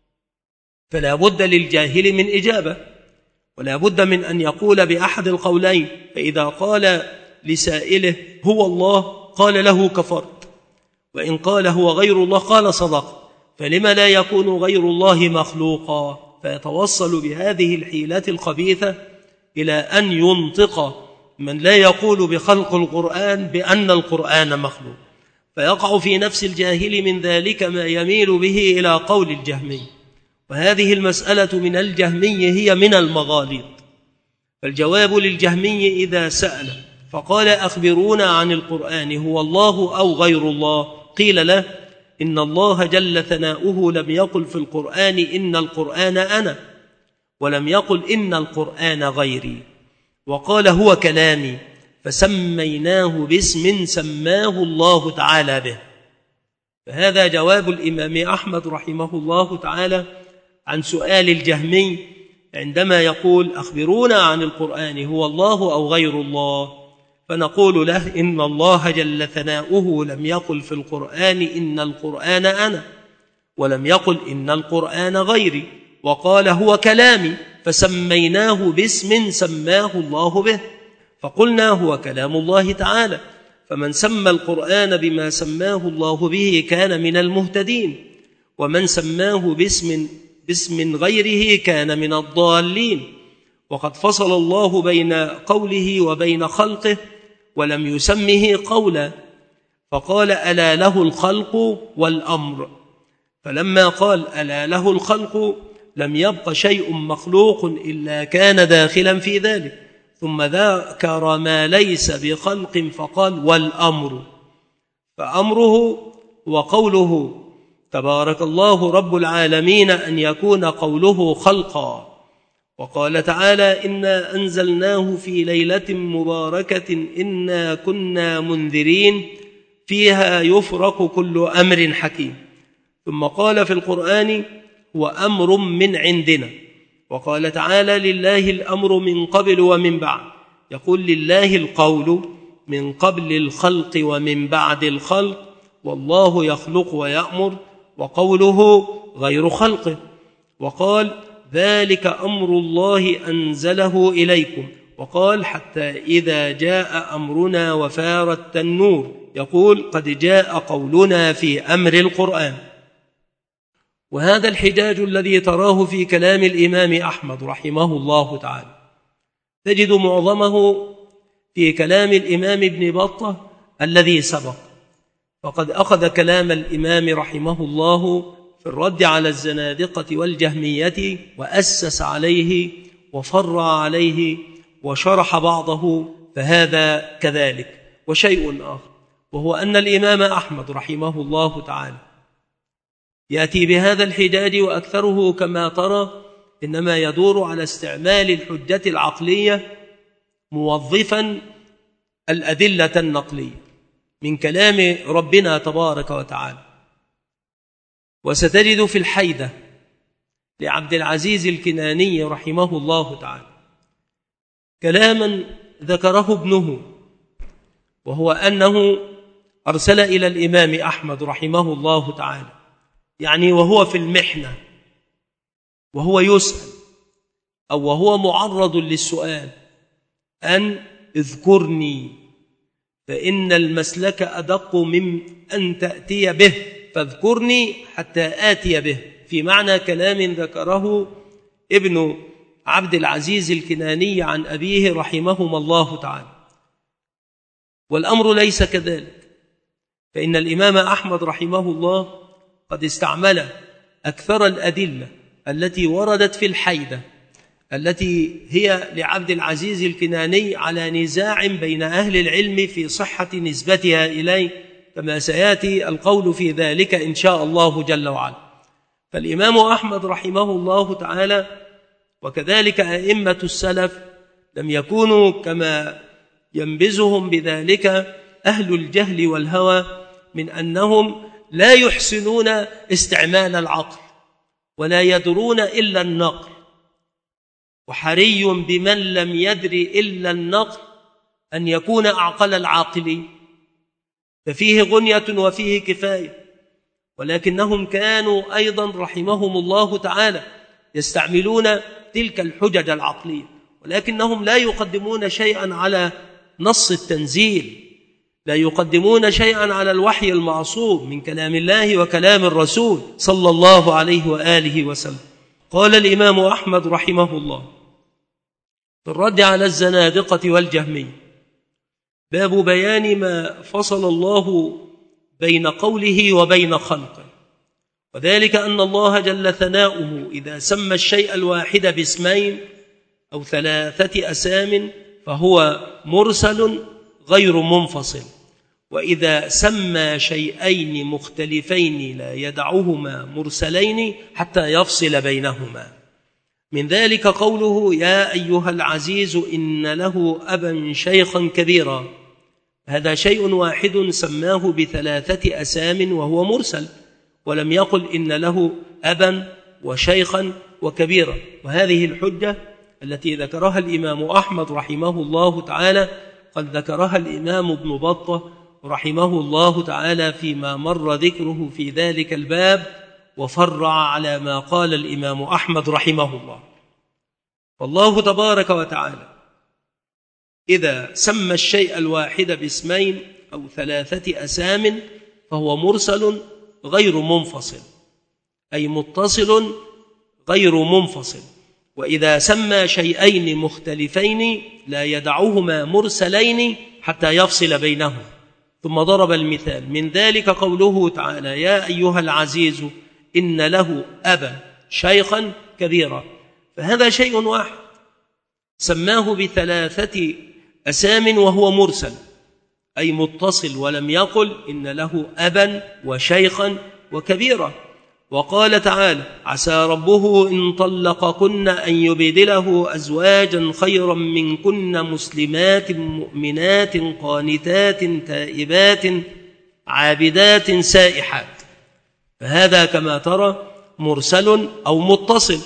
Speaker 1: فلا بد للجاهل من إجابة، ولا بد من أن يقول بأحد القولين. فإذا قال لسائله هو الله قال له كفرت، وإن قال هو غير الله قال صدق. فلما لا يكون غير الله مخلوقا؟ فيتوصل بهذه الحيلة الخبيثة إلى أن ينطق من لا يقول بخلق القرآن بأن القرآن مخلوق، فيقع في نفس الجاهل من ذلك ما يميل به إلى قول الجهمي. وهذه المسألة من الجهمي هي من المغاليط. فالجواب للجهمي إذا سأل فقال أخبرونا عن القرآن هو الله أو غير الله، قيل له إن الله جل ثناؤه لم يقل في القرآن إن القرآن أنا، ولم يقل إن القرآن غيري، وقال هو كلامي، فسميناه باسم سماه الله تعالى به. فهذا جواب الإمام أحمد رحمه الله تعالى عن سؤال الجهمي عندما يقول أخبرونا عن القرآن هو الله أو غير الله، فنقول له إن الله جل ثناؤه لم يقل في القرآن إن القرآن أنا، ولم يقل إن القرآن غيري، وقال هو كلامي، فسميناه باسم سماه الله به. فقلنا هو كلام الله تعالى، فمن سمى القرآن بما سماه الله به كان من المهتدين، ومن سماه باسم غيره كان من الضالين. وقد فصل الله بين قوله وبين خلقه ولم يسمه قولا، فقال ألا له الخلق والأمر. فلما قال ألا له الخلق لم يبق شيء مخلوق إلا كان داخلا في ذلك، ثم ذكر ما ليس بخلق فقال والأمر، فأمره وقوله تبارك الله رب العالمين أن يكون قوله خلقا. وقال تعالى إنا أنزلناه في ليلة مباركة إنا كنا منذرين فيها يفرق كل أمر حكيم. ثم قال في القرآن وأمر من عندنا. وقال تعالى لله الأمر من قبل ومن بعد، يقول لله القول من قبل الخلق ومن بعد الخلق، والله يخلق ويأمر وقوله غير خلقه. وقال ذلك أمر الله أنزله إليكم. وقال حتى إذا جاء أمرنا وفار التنور، يقول قد جاء قولنا في أمر القرآن. وهذا الحجاج الذي تراه في كلام الإمام أحمد رحمه الله تعالى تجد معظمه في كلام الإمام ابن بطة الذي سبق، فقد أخذ كلام الإمام رحمه الله في الرد على الزنادقة والجهمية وأسس عليه وفرع عليه وشرح بعضه، فهذا كذلك. وشيء آخر وهو أن الإمام أحمد رحمه الله تعالى يأتي بهذا الحجاج، وأكثره كما ترى إنما يدور على استعمال الحجة العقلية موظفا الأدلة النقلية من كلام ربنا تبارك وتعالى. وستجد في الحيدة لعبد العزيز الكناني رحمه الله تعالى كلاما ذكره ابنه، وهو أنه أرسل إلى الإمام أحمد رحمه الله تعالى، يعني وهو في المحنة وهو يسأل أو وهو معرض للسؤال، أن اذكرني فإن المسلك أدق من أن تأتي به، فاذكرني حتى آتي به، في معنى كلام ذكره ابن عبد العزيز الكناني عن أبيه رحمهما الله تعالى. والأمر ليس كذلك، فإن الإمام أحمد رحمه الله قد استعمل أكثر الأدلة التي وردت في الحيدة، التي هي لعبد العزيز الكناني على نزاع بين أهل العلم في صحة نسبتها إليه، كما سيأتي القول في ذلك إن شاء الله جل وعلا. فالإمام أحمد رحمه الله تعالى وكذلك أئمة السلف لم يكونوا كما ينبزهم بذلك أهل الجهل والهوى من أنهم لا يحسنون استعمال العقل ولا يدرون إلا النقل، وحري بمن لم يدري إلا النقل أن يكون أعقل العاقلين، ففيه غنية وفيه كفاية. ولكنهم كانوا أيضا رحمهم الله تعالى يستعملون تلك الحجج العقلية، ولكنهم لا يقدمون شيئا على نص التنزيل، لا يقدمون شيئا على الوحي المعصوم من كلام الله وكلام الرسول صلى الله عليه وآله وسلم. قال الإمام أحمد رحمه الله في الرد على الزنادقة والجهمي: باب بيان ما فصل الله بين قوله وبين خلقه، وذلك أن الله جل ثناؤه إذا سمى الشيء الواحد باسمين أو ثلاثة أسام فهو مرسل غير منفصل، وإذا سمى شيئين مختلفين لا يدعهما مرسلين حتى يفصل بينهما. من ذلك قوله: يا أيها العزيز إن له أبا شيخا كبيرا، هذا شيء واحد سماه بثلاثة أسام وهو مرسل، ولم يقل إن له أبا وشيخا وكبيرا. وهذه الحجة التي ذكرها الإمام أحمد رحمه الله تعالى قد ذكرها الإمام ابن بطة رحمه الله تعالى فيما مر ذكره في ذلك الباب، وفرع على ما قال الإمام أحمد رحمه الله. والله تبارك وتعالى إذا سمى الشيء الواحد باسمين أو ثلاثة أسام فهو مرسل غير منفصل، أي متصل غير منفصل. وإذا سمى شيئين مختلفين لا يدعهما مرسلين حتى يفصل بينهما. ثم ضرب المثال: من ذلك قوله تعالى: يا أيها العزيز إن له أبا شيخا كبيرا، فهذا شيء واحد سماه بثلاثة أسام وهو مرسل، أي متصل، ولم يقل إن له أبا وشيخا وكبيرا. وقال تعالى: عسى ربه إن طلقكن أن يبدله أزواجا خيرا منكن مسلمات مؤمنات قانتات تائبات عابدات سائحات. فهذا كما ترى مرسل أو متصل.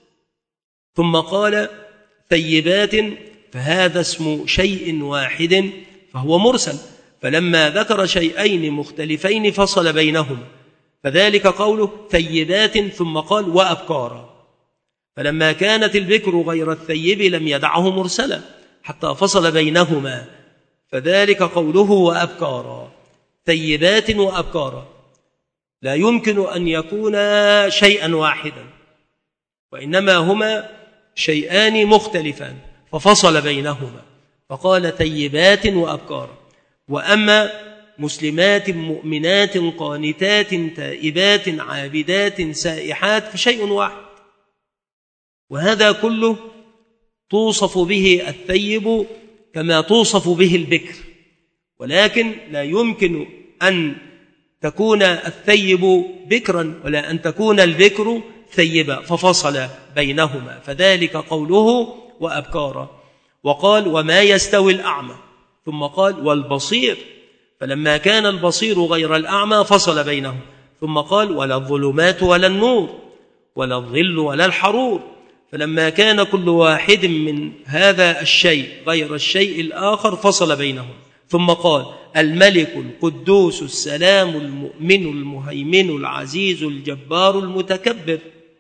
Speaker 1: ثم قال ثيبات، فهذا اسم شيء واحد فهو مرسل، فلما ذكر شيئين مختلفين فصل بينهما، فذلك قوله ثيبات ثم قال وأبكارا، فلما كانت البكر غير الثيب لم يدعه مرسلا حتى فصل بينهما، فذلك قوله وأبكارا، ثيبات وأبكارا، لا يمكن أن يكون شيئا واحدا، وإنما هما شيئان مختلفان ففصل بينهما فقال ثيبات وأبكارا. وأما مسلمات مؤمنات قانتات تائبات عابدات سائحات فشيء واحد، وهذا كله توصف به الثيب كما توصف به البكر، ولكن لا يمكن أن تكون الثيب بكرا ولا أن تكون البكر ثيبا، ففصل بينهما، فذلك قوله وأبكارا. وقال وما يستوي الأعمى، ثم قال والبصير، فلما كان البصير غير الأعمى فصل بينهم، ثم قال ولا الظلمات ولا النور ولا الظل ولا الحرور، فلما كان كل واحد من هذا الشيء غير الشيء الآخر فصل بينهم، ثم قال الملك القدوس السلام المؤمن المهيمن العزيز الجبار المتكبر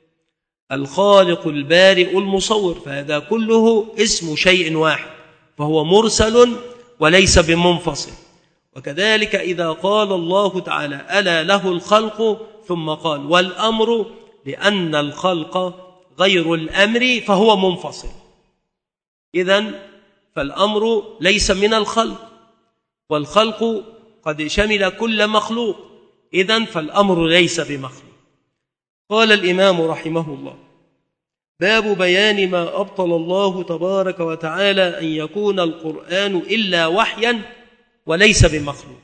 Speaker 1: الخالق البارئ المصور، فهذا كله اسم شيء واحد فهو مرسل وليس بمنفصل. وكذلك إذا قال الله تعالى ألا له الخلق ثم قال والأمر، لأن الخلق غير الأمر فهو منفصل، إذن فالأمر ليس من الخلق، والخلق قد شمل كل مخلوق، إذن فالأمر ليس بمخلوق. قال الإمام رحمه الله باب بيان ما أبطل الله تبارك وتعالى أن يكون القرآن إلا وحيا وليس بمخلوق.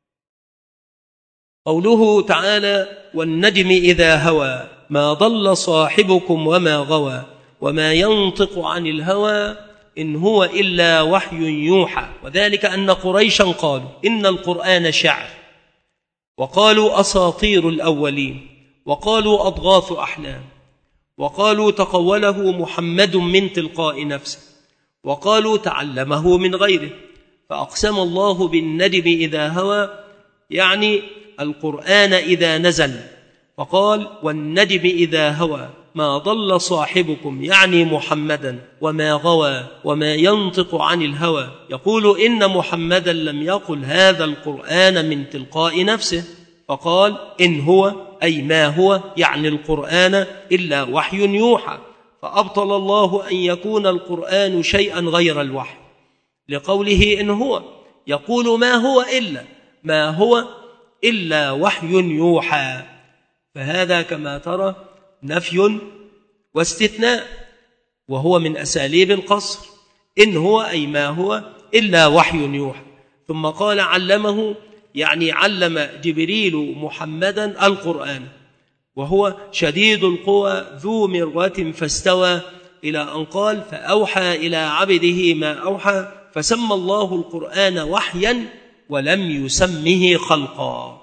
Speaker 1: قوله تعالى والنجم إذا هوى ما ضل صاحبكم وما غوى وما ينطق عن الهوى إن هو إلا وحي يوحى، وذلك أن قريشا قالوا إن القرآن شعر، وقالوا أساطير الأولين، وقالوا أضغاث أحلام، وقالوا تقوله محمد من تلقاء نفسه، وقالوا تعلمه من غيره، فأقسم الله بالنجم إذا هوى يعني القرآن إذا نزل، فقال والنجم إذا هوى ما ضل صاحبكم يعني محمدا وما غوى وما ينطق عن الهوى، يقول إن محمدا لم يقل هذا القرآن من تلقاء نفسه، فقال إن هو أي ما هو يعني القرآن إلا وحي يوحى، فأبطل الله أن يكون القرآن شيئا غير الوحي لقوله إن هو، يقول ما هو إلا وحي يوحى، فهذا كما ترى نفي واستثناء، وهو من أساليب القصر، إن هو أي ما هو إلا وحي يوحى. ثم قال علمه يعني علم جبريل محمدا القرآن، وهو شديد القوى ذو مرة فاستوى، إلى أن قال فأوحى إلى عبده ما أوحى، فسمى الله القرآن وحيا ولم يسمه خلقا.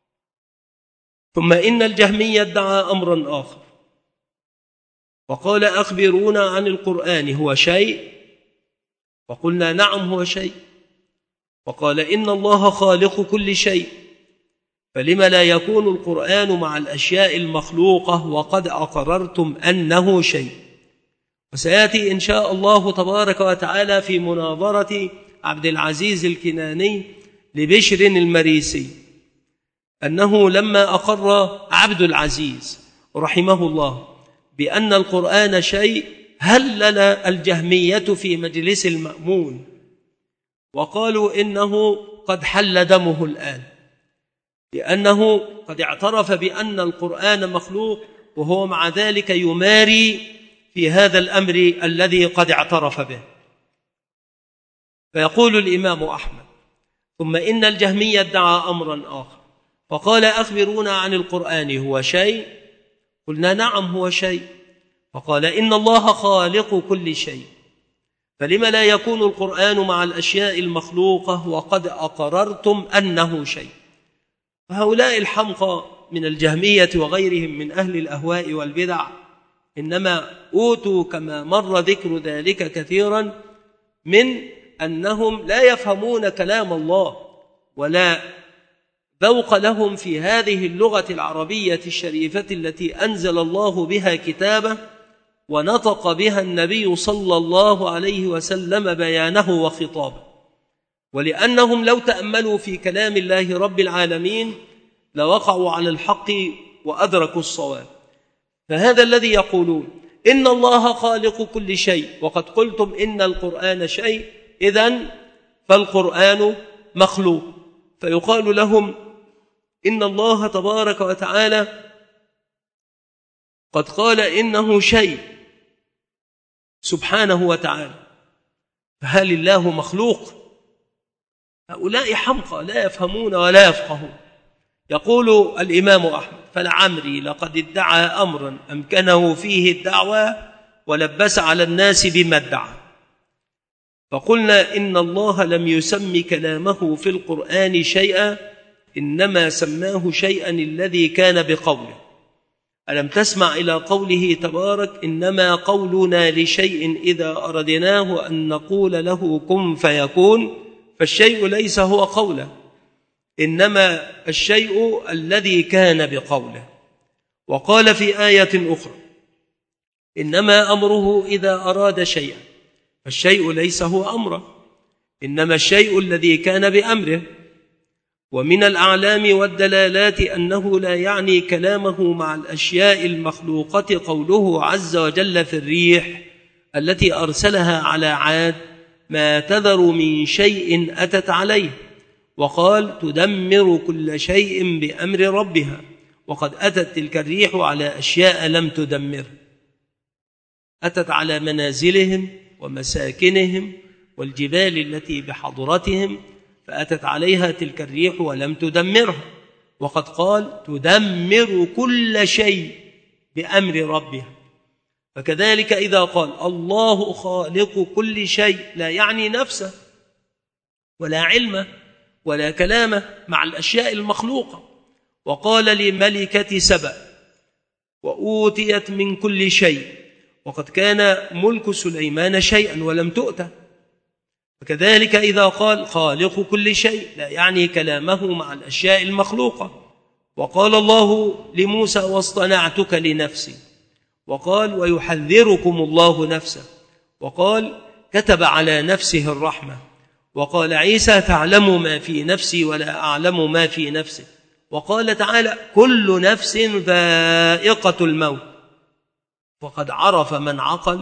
Speaker 1: ثم إن الجهمية ادعى أمرا آخر وقال أخبرونا عن القرآن هو شيء؟ وقلنا نعم هو شيء، وقال إن الله خالق كل شيء، فلم لا يكون القرآن مع الأشياء المخلوقة وقد أقررتم أنه شيء. وسيأتي إن شاء الله تبارك وتعالى في مناظرة عبد العزيز الكناني لبشر المريسي أنه لما أقر عبد العزيز رحمه الله بأن القرآن شيء هلل الجهمية في مجلس المأمون وقالوا إنه قد حل دمه الآن، لأنه قد اعترف بأن القرآن مخلوق وهو مع ذلك يماري في هذا الأمر الذي قد اعترف به. فيقول الإمام أحمد ثم إن الجهمي ادعى أمرا آخر فقال أخبرونا عن القرآن، هو شيء؟ قلنا نعم هو شيء. فقال إن الله خالق كل شيء، فلم لا يكون القرآن مع الأشياء المخلوقة وقد أقررتم أنه شيء؟ فهؤلاء الحمقى من الجهمية وغيرهم من أهل الأهواء والبدع إنما أوتوا كما مر ذكر ذلك كثيرا من أنهم لا يفهمون كلام الله ولا ذوق لهم في هذه اللغة العربية الشريفة التي أنزل الله بها كتابه ونطق بها النبي صلى الله عليه وسلم بيانه وخطابه، ولأنهم لو تأملوا في كلام الله رب العالمين لوقعوا على الحق وأدركوا الصواب. فهذا الذي يقولون إن الله خالق كل شيء وقد قلتم إن القرآن شيء، إذن فالقرآن مخلوق. فيقال لهم إن الله تبارك وتعالى قد قال إنه شيء سبحانه وتعالى، فهل الله مخلوق؟ هؤلاء حمقى لا يفهمون ولا يفقهون. يقول الإمام أحمد فلعمري لقد ادعى أمرا أمكنه فيه الدعوى ولبس على الناس بما ادعى. فقلنا إن الله لم يسم كلامه في القرآن شيئا، إنما سماه شيئا الذي كان بقوله. ألم تسمع إلى قوله تبارك إنما قولنا لشيء إذا أردناه أن نقول له كن فيكون، فالشيء ليس هو قوله، إنما الشيء الذي كان بقوله. وقال في آية أخرى إنما أمره إذا أراد شيئا، فالشيء ليس هو أمره، إنما الشيء الذي كان بأمره. ومن الأعلام والدلالات أنه لا يعني كلامه مع الأشياء المخلوقة قوله عز وجل في الريح التي أرسلها على عاد ما تذر من شيء أتت عليه، وقال تدمر كل شيء بأمر ربها، وقد أتت تلك الريح على أشياء لم تدمر، أتت على منازلهم ومساكنهم والجبال التي بحضرتهم، فأتت عليها تلك الريح ولم تدمرها، وقد قال تدمر كل شيء بأمر ربها. فكذلك إذا قال الله خالق كل شيء لا يعني نفسه ولا علمه ولا كلامه مع الأشياء المخلوقة. وقال لملكة سبأ وأوتيت من كل شيء، وقد كان ملك سليمان شيئا ولم تؤته. فكذلك إذا قال خالق كل شيء لا يعني كلامه مع الأشياء المخلوقة. وقال الله لموسى واصطنعتك لنفسي، وقال ويحذركم الله نفسه، وقال كتب على نفسه الرحمة، وقال عيسى تعلم ما في نفسي ولا أعلم ما في نفسك، وقال تعالى كل نفس ذائقة الموت. وقد عرف من عقل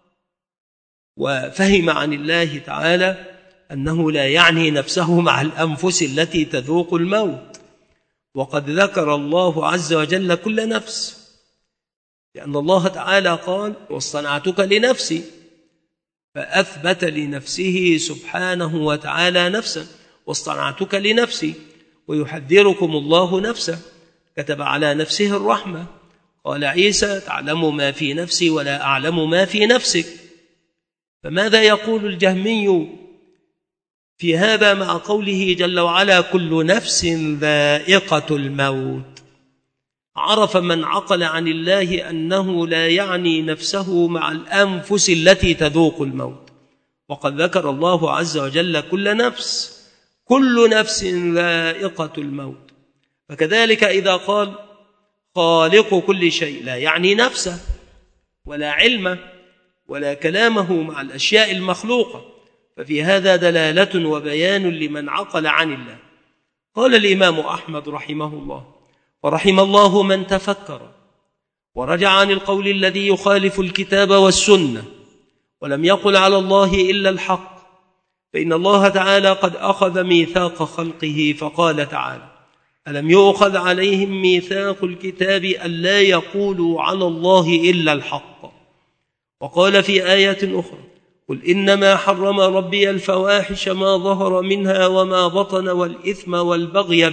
Speaker 1: وفهم عن الله تعالى أنه لا يعني نفسه مع الأنفس التي تذوق الموت. وقد ذكر الله عز وجل كل نفس، لأن الله تعالى قال واصطنعتك لنفسي، فأثبت لنفسه سبحانه وتعالى نفسا، واصطنعتك لنفسي. ويحذركم الله نفسه، كتب على نفسه الرحمة، قال عيسى تعلم ما في نفسي ولا أعلم ما في نفسك. فماذا يقول الجهمي في هذا مع قوله جل وعلا كل نفس ذائقة الموت؟ عرف من عقل عن الله أنه لا يعني نفسه مع الأنفس التي تذوق الموت. وقد ذكر الله عز وجل كل نفس، كل نفس ذائقة الموت. فكذلك إذا قال خالق كل شيء لا يعني نفسه ولا علمه ولا كلامه مع الأشياء المخلوقة، ففي هذا دلالة وبيان لمن عقل عن الله. قال الإمام أحمد رحمه الله ورحم الله من تفكر ورجع عن القول الذي يخالف الكتاب والسنة ولم يقل على الله إلا الحق، فإن الله تعالى قد أخذ ميثاق خلقه فقال تعالى ألم يؤخذ عليهم ميثاق الكتاب ألا يقولوا على الله إلا الحق. وقال في آية أخرى قل إنما حرم ربي الفواحش ما ظهر منها وما بطن والإثم والبغي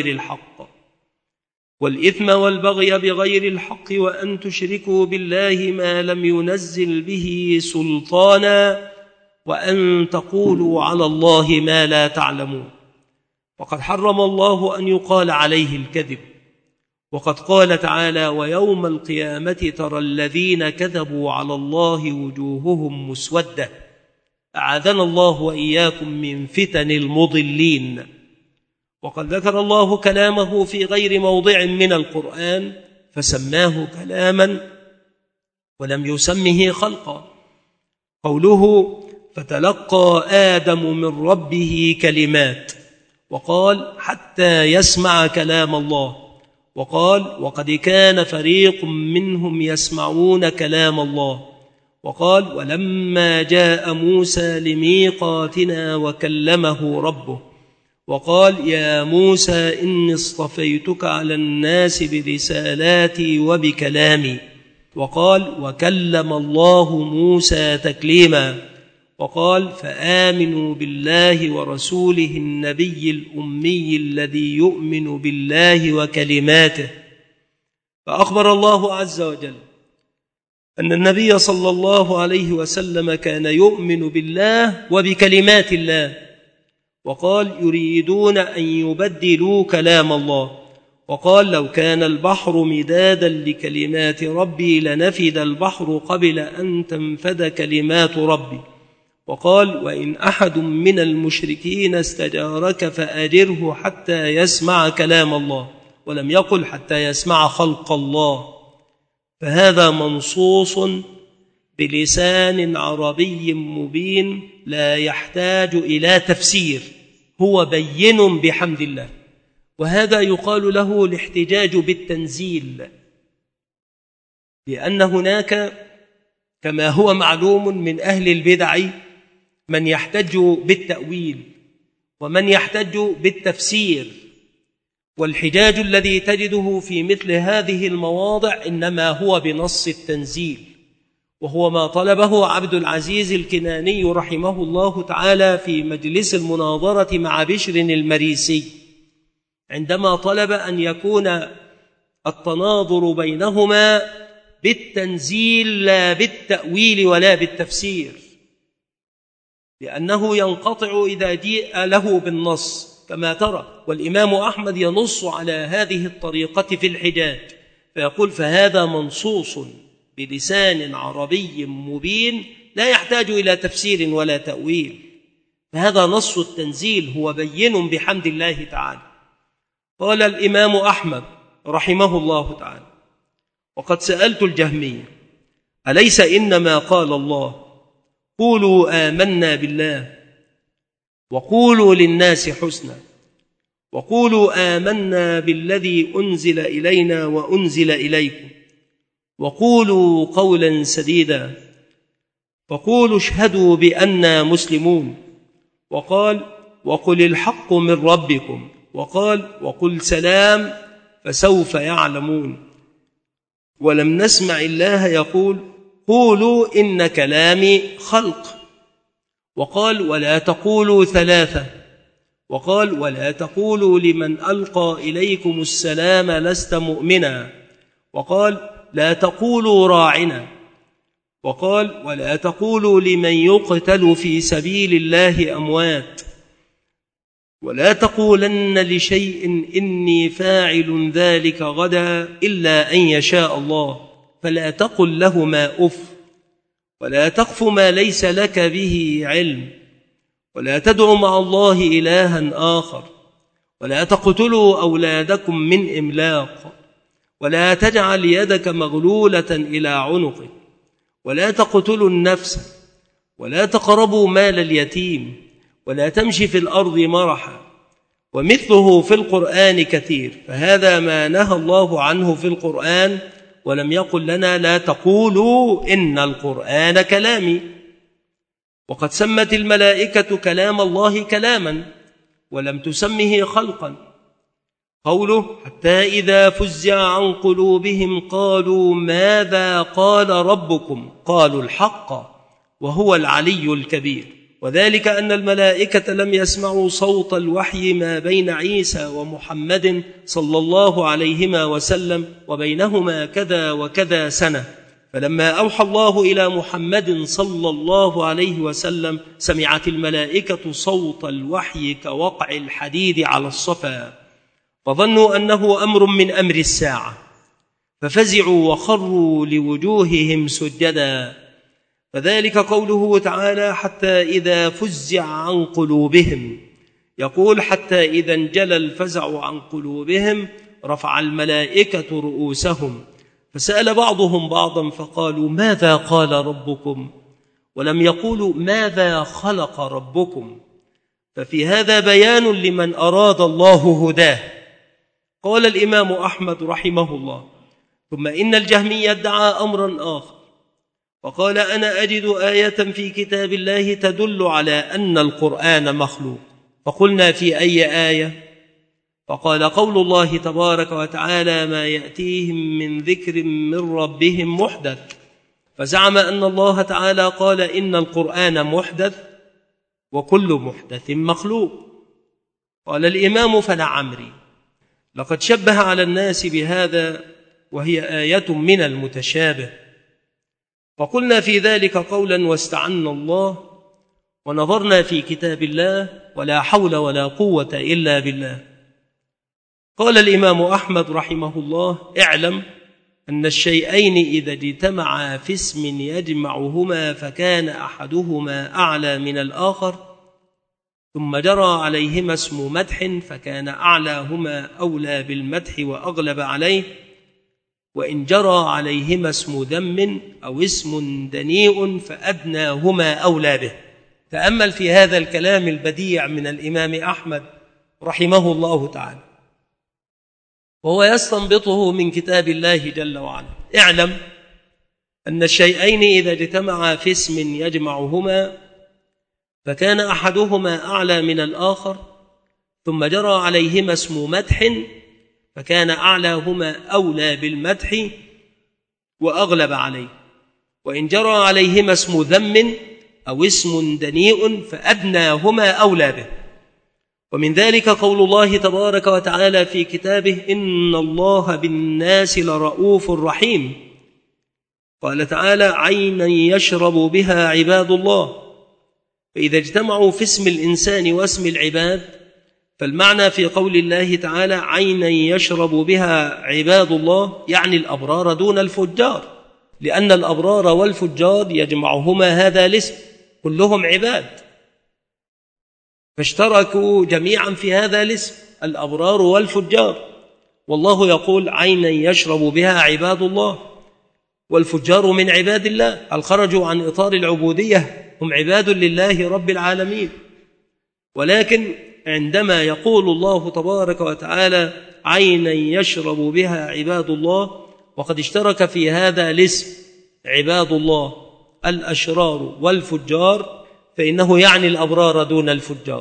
Speaker 1: بغير الحق وأن تشركوا بالله ما لم ينزل به سلطانا وأن تقولوا على الله ما لا تعلمون. وقد حرم الله أن يقال عليه الكذب، وقد قال تعالى: ويوم القيامة ترى الذين كذبوا على الله وجوههم مسودة. أعاذنا الله وإياكم من فتن المضلين. وقد ذكر الله كلامه في غير موضع من القرآن فسماه كلاما ولم يسمه خلقا. قوله: فتلقى آدم من ربه كلمات، وقال: حتى يسمع كلام الله، وقال: وقد كان فريق منهم يسمعون كلام الله، وقال: ولما جاء موسى لميقاتنا وكلمه ربه، وقال: يا موسى إني اصطفيتك على الناس برسالاتي وبكلامي، وقال: وكلم الله موسى تكليما، وقال: فآمنوا بالله ورسوله النبي الأمي الذي يؤمن بالله وكلماته. فأخبر الله عز وجل أن النبي صلى الله عليه وسلم كان يؤمن بالله وبكلمات الله، وقال: يريدون أن يبدلوا كلام الله، وقال: لو كان البحر مدادا لكلمات ربي لنفد البحر قبل أن تنفد كلمات ربي، وقال: وإن أحد من المشركين استجارك فأجره حتى يسمع كلام الله، ولم يقل حتى يسمع خلق الله. فهذا منصوص بلسان عربي مبين لا يحتاج إلى تفسير، هو بين بحمد الله. وهذا يقال له الاحتجاج بالتنزيل، لأن هناك كما هو معلوم من أهل البدع من يحتج بالتأويل ومن يحتج بالتفسير، والحجاج الذي تجده في مثل هذه المواضع إنما هو بنص التنزيل، وهو ما طلبه عبد العزيز الكناني رحمه الله تعالى في مجلس المناظرة مع بشر المريسي، عندما طلب أن يكون التناظر بينهما بالتنزيل لا بالتأويل ولا بالتفسير، لأنه ينقطع إذا جيء له بالنص كما ترى. والإمام أحمد ينص على هذه الطريقة في الحجاج فيقول: فهذا منصوص بلسان عربي مبين لا يحتاج إلى تفسير ولا تأويل، فهذا نص التنزيل هو بين بحمد الله تعالى. قال الإمام أحمد رحمه الله تعالى: وقد سألت الجهمية: أليس إنما قال الله قولوا آمنا بالله وقولوا للناس حسنا وقولوا آمنا بالذي أنزل إلينا وأنزل إليكم وقولوا قولا سديدا وقولوا اشهدوا بأننا مسلمون، وقال: وقل الحق من ربكم، وقال: وقل سلام فسوف يعلمون. ولم نسمع الله يقول: قولوا إن كلامي خلق، وقال: ولا تقولوا ثلاثة، وقال: ولا تقولوا لمن ألقى إليكم السلام لست مؤمنا، وقال: لا تقولوا راعنا، وقال: ولا تقولوا لمن يقتل في سبيل الله أموات، ولا تقولن لشيء إني فاعل ذلك غدا إلا أن يشاء الله، فلا تقل لهما أف، ولا تقف ما ليس لك به علم، ولا تدع مع الله إلها آخر، ولا تقتلوا أولادكم من إملاق، ولا تجعل يدك مغلولة إلى عنقك، ولا تقتلوا النفس، ولا تقربوا مال اليتيم، ولا تمشي في الأرض مرحا. ومثله في القرآن كثير، فهذا ما نهى الله عنه في القرآن، ولم يقل لنا لا تقولوا إن القرآن كلامي. وقد سمت الملائكة كلام الله كلاما ولم تسمه خلقا. قوله: حتى إذا فزع عن قلوبهم قالوا ماذا قال ربكم، قالوا الحق وهو العلي الكبير. وذلك أن الملائكة لم يسمعوا صوت الوحي ما بين عيسى ومحمد صلى الله عليهما وسلم وبينهما كذا وكذا سنة، فلما أوحى الله إلى محمد صلى الله عليه وسلم سمعت الملائكة صوت الوحي كوقع الحديد على الصفا، فظنوا أنه أمر من أمر الساعة، ففزعوا وخروا لوجوههم سجدا. فذلك قوله تعالى: حتى إذا فزع عن قلوبهم، يقول: حتى إذا انجلى الفزع عن قلوبهم رفع الملائكة رؤوسهم فسأل بعضهم بعضا فقالوا: ماذا قال ربكم؟ ولم يقولوا: ماذا خلق ربكم؟ ففي هذا بيان لمن أراد الله هداه. قال الإمام أحمد رحمه الله: ثم إن الجهمي ادعى أمرا آخر، وقال: أنا أجد آية في كتاب الله تدل على أن القرآن مخلوق. فقلنا: في أي آية؟ فقال: قول الله تبارك وتعالى: ما يأتيهم من ذكر من ربهم محدث. فزعم أن الله تعالى قال: إن القرآن محدث وكل محدث مخلوق. قال الإمام: فلعمري لقد شبه على الناس بهذا، وهي آية من المتشابه. فقلنا في ذلك قولا واستعنا الله، ونظرنا في كتاب الله، ولا حول ولا قوة إلا بالله. قال الإمام أحمد رحمه الله: اعلم أن الشيئين إذا اجتمعا في اسم يجمعهما فكان أحدهما أعلى من الآخر، ثم جرى عليهما اسم مدح فكان أعلاهما أولى بالمدح وأغلب عليه، وإن جرى عليهما اسم ذم أو اسم دنيء فأدناهما أولى به. تأمل في هذا الكلام البديع من الإمام أحمد رحمه الله تعالى، وهو يستنبطه من كتاب الله جل وعلا. اعلم أن الشيئين إذا اجتمعا في اسم يجمعهما فكان أحدهما أعلى من الآخر، ثم جرى عليهما اسم مدح فكان أعلاهما أولى بالمدح وأغلب عليه، وإن جرى عليهما اسم ذم أو اسم دنيء فأدناهما أولى به. ومن ذلك قول الله تبارك وتعالى في كتابه: إن الله بالناس لرؤوف رحيم. قال تعالى: عينا يشرب بها عباد الله. فإذا اجتمعوا في اسم الإنسان واسم العباد، فالمعنى في قول الله تعالى: عينا يشرب بها عباد الله، يعني الأبرار دون الفجار، لأن الأبرار والفجار يجمعهما هذا الاسم، كلهم عباد، فاشتركوا جميعا في هذا الاسم، الأبرار والفجار. والله يقول: عينا يشرب بها عباد الله، والفجار من عباد الله، هل خرجوا عن إطار العبودية؟ هم عباد لله رب العالمين. ولكن عندما يقول الله تبارك وتعالى: عينا يشرب بها عباد الله، وقد اشترك في هذا الاسم عباد الله الأشرار والفجار، فإنه يعني الأبرار دون الفجار،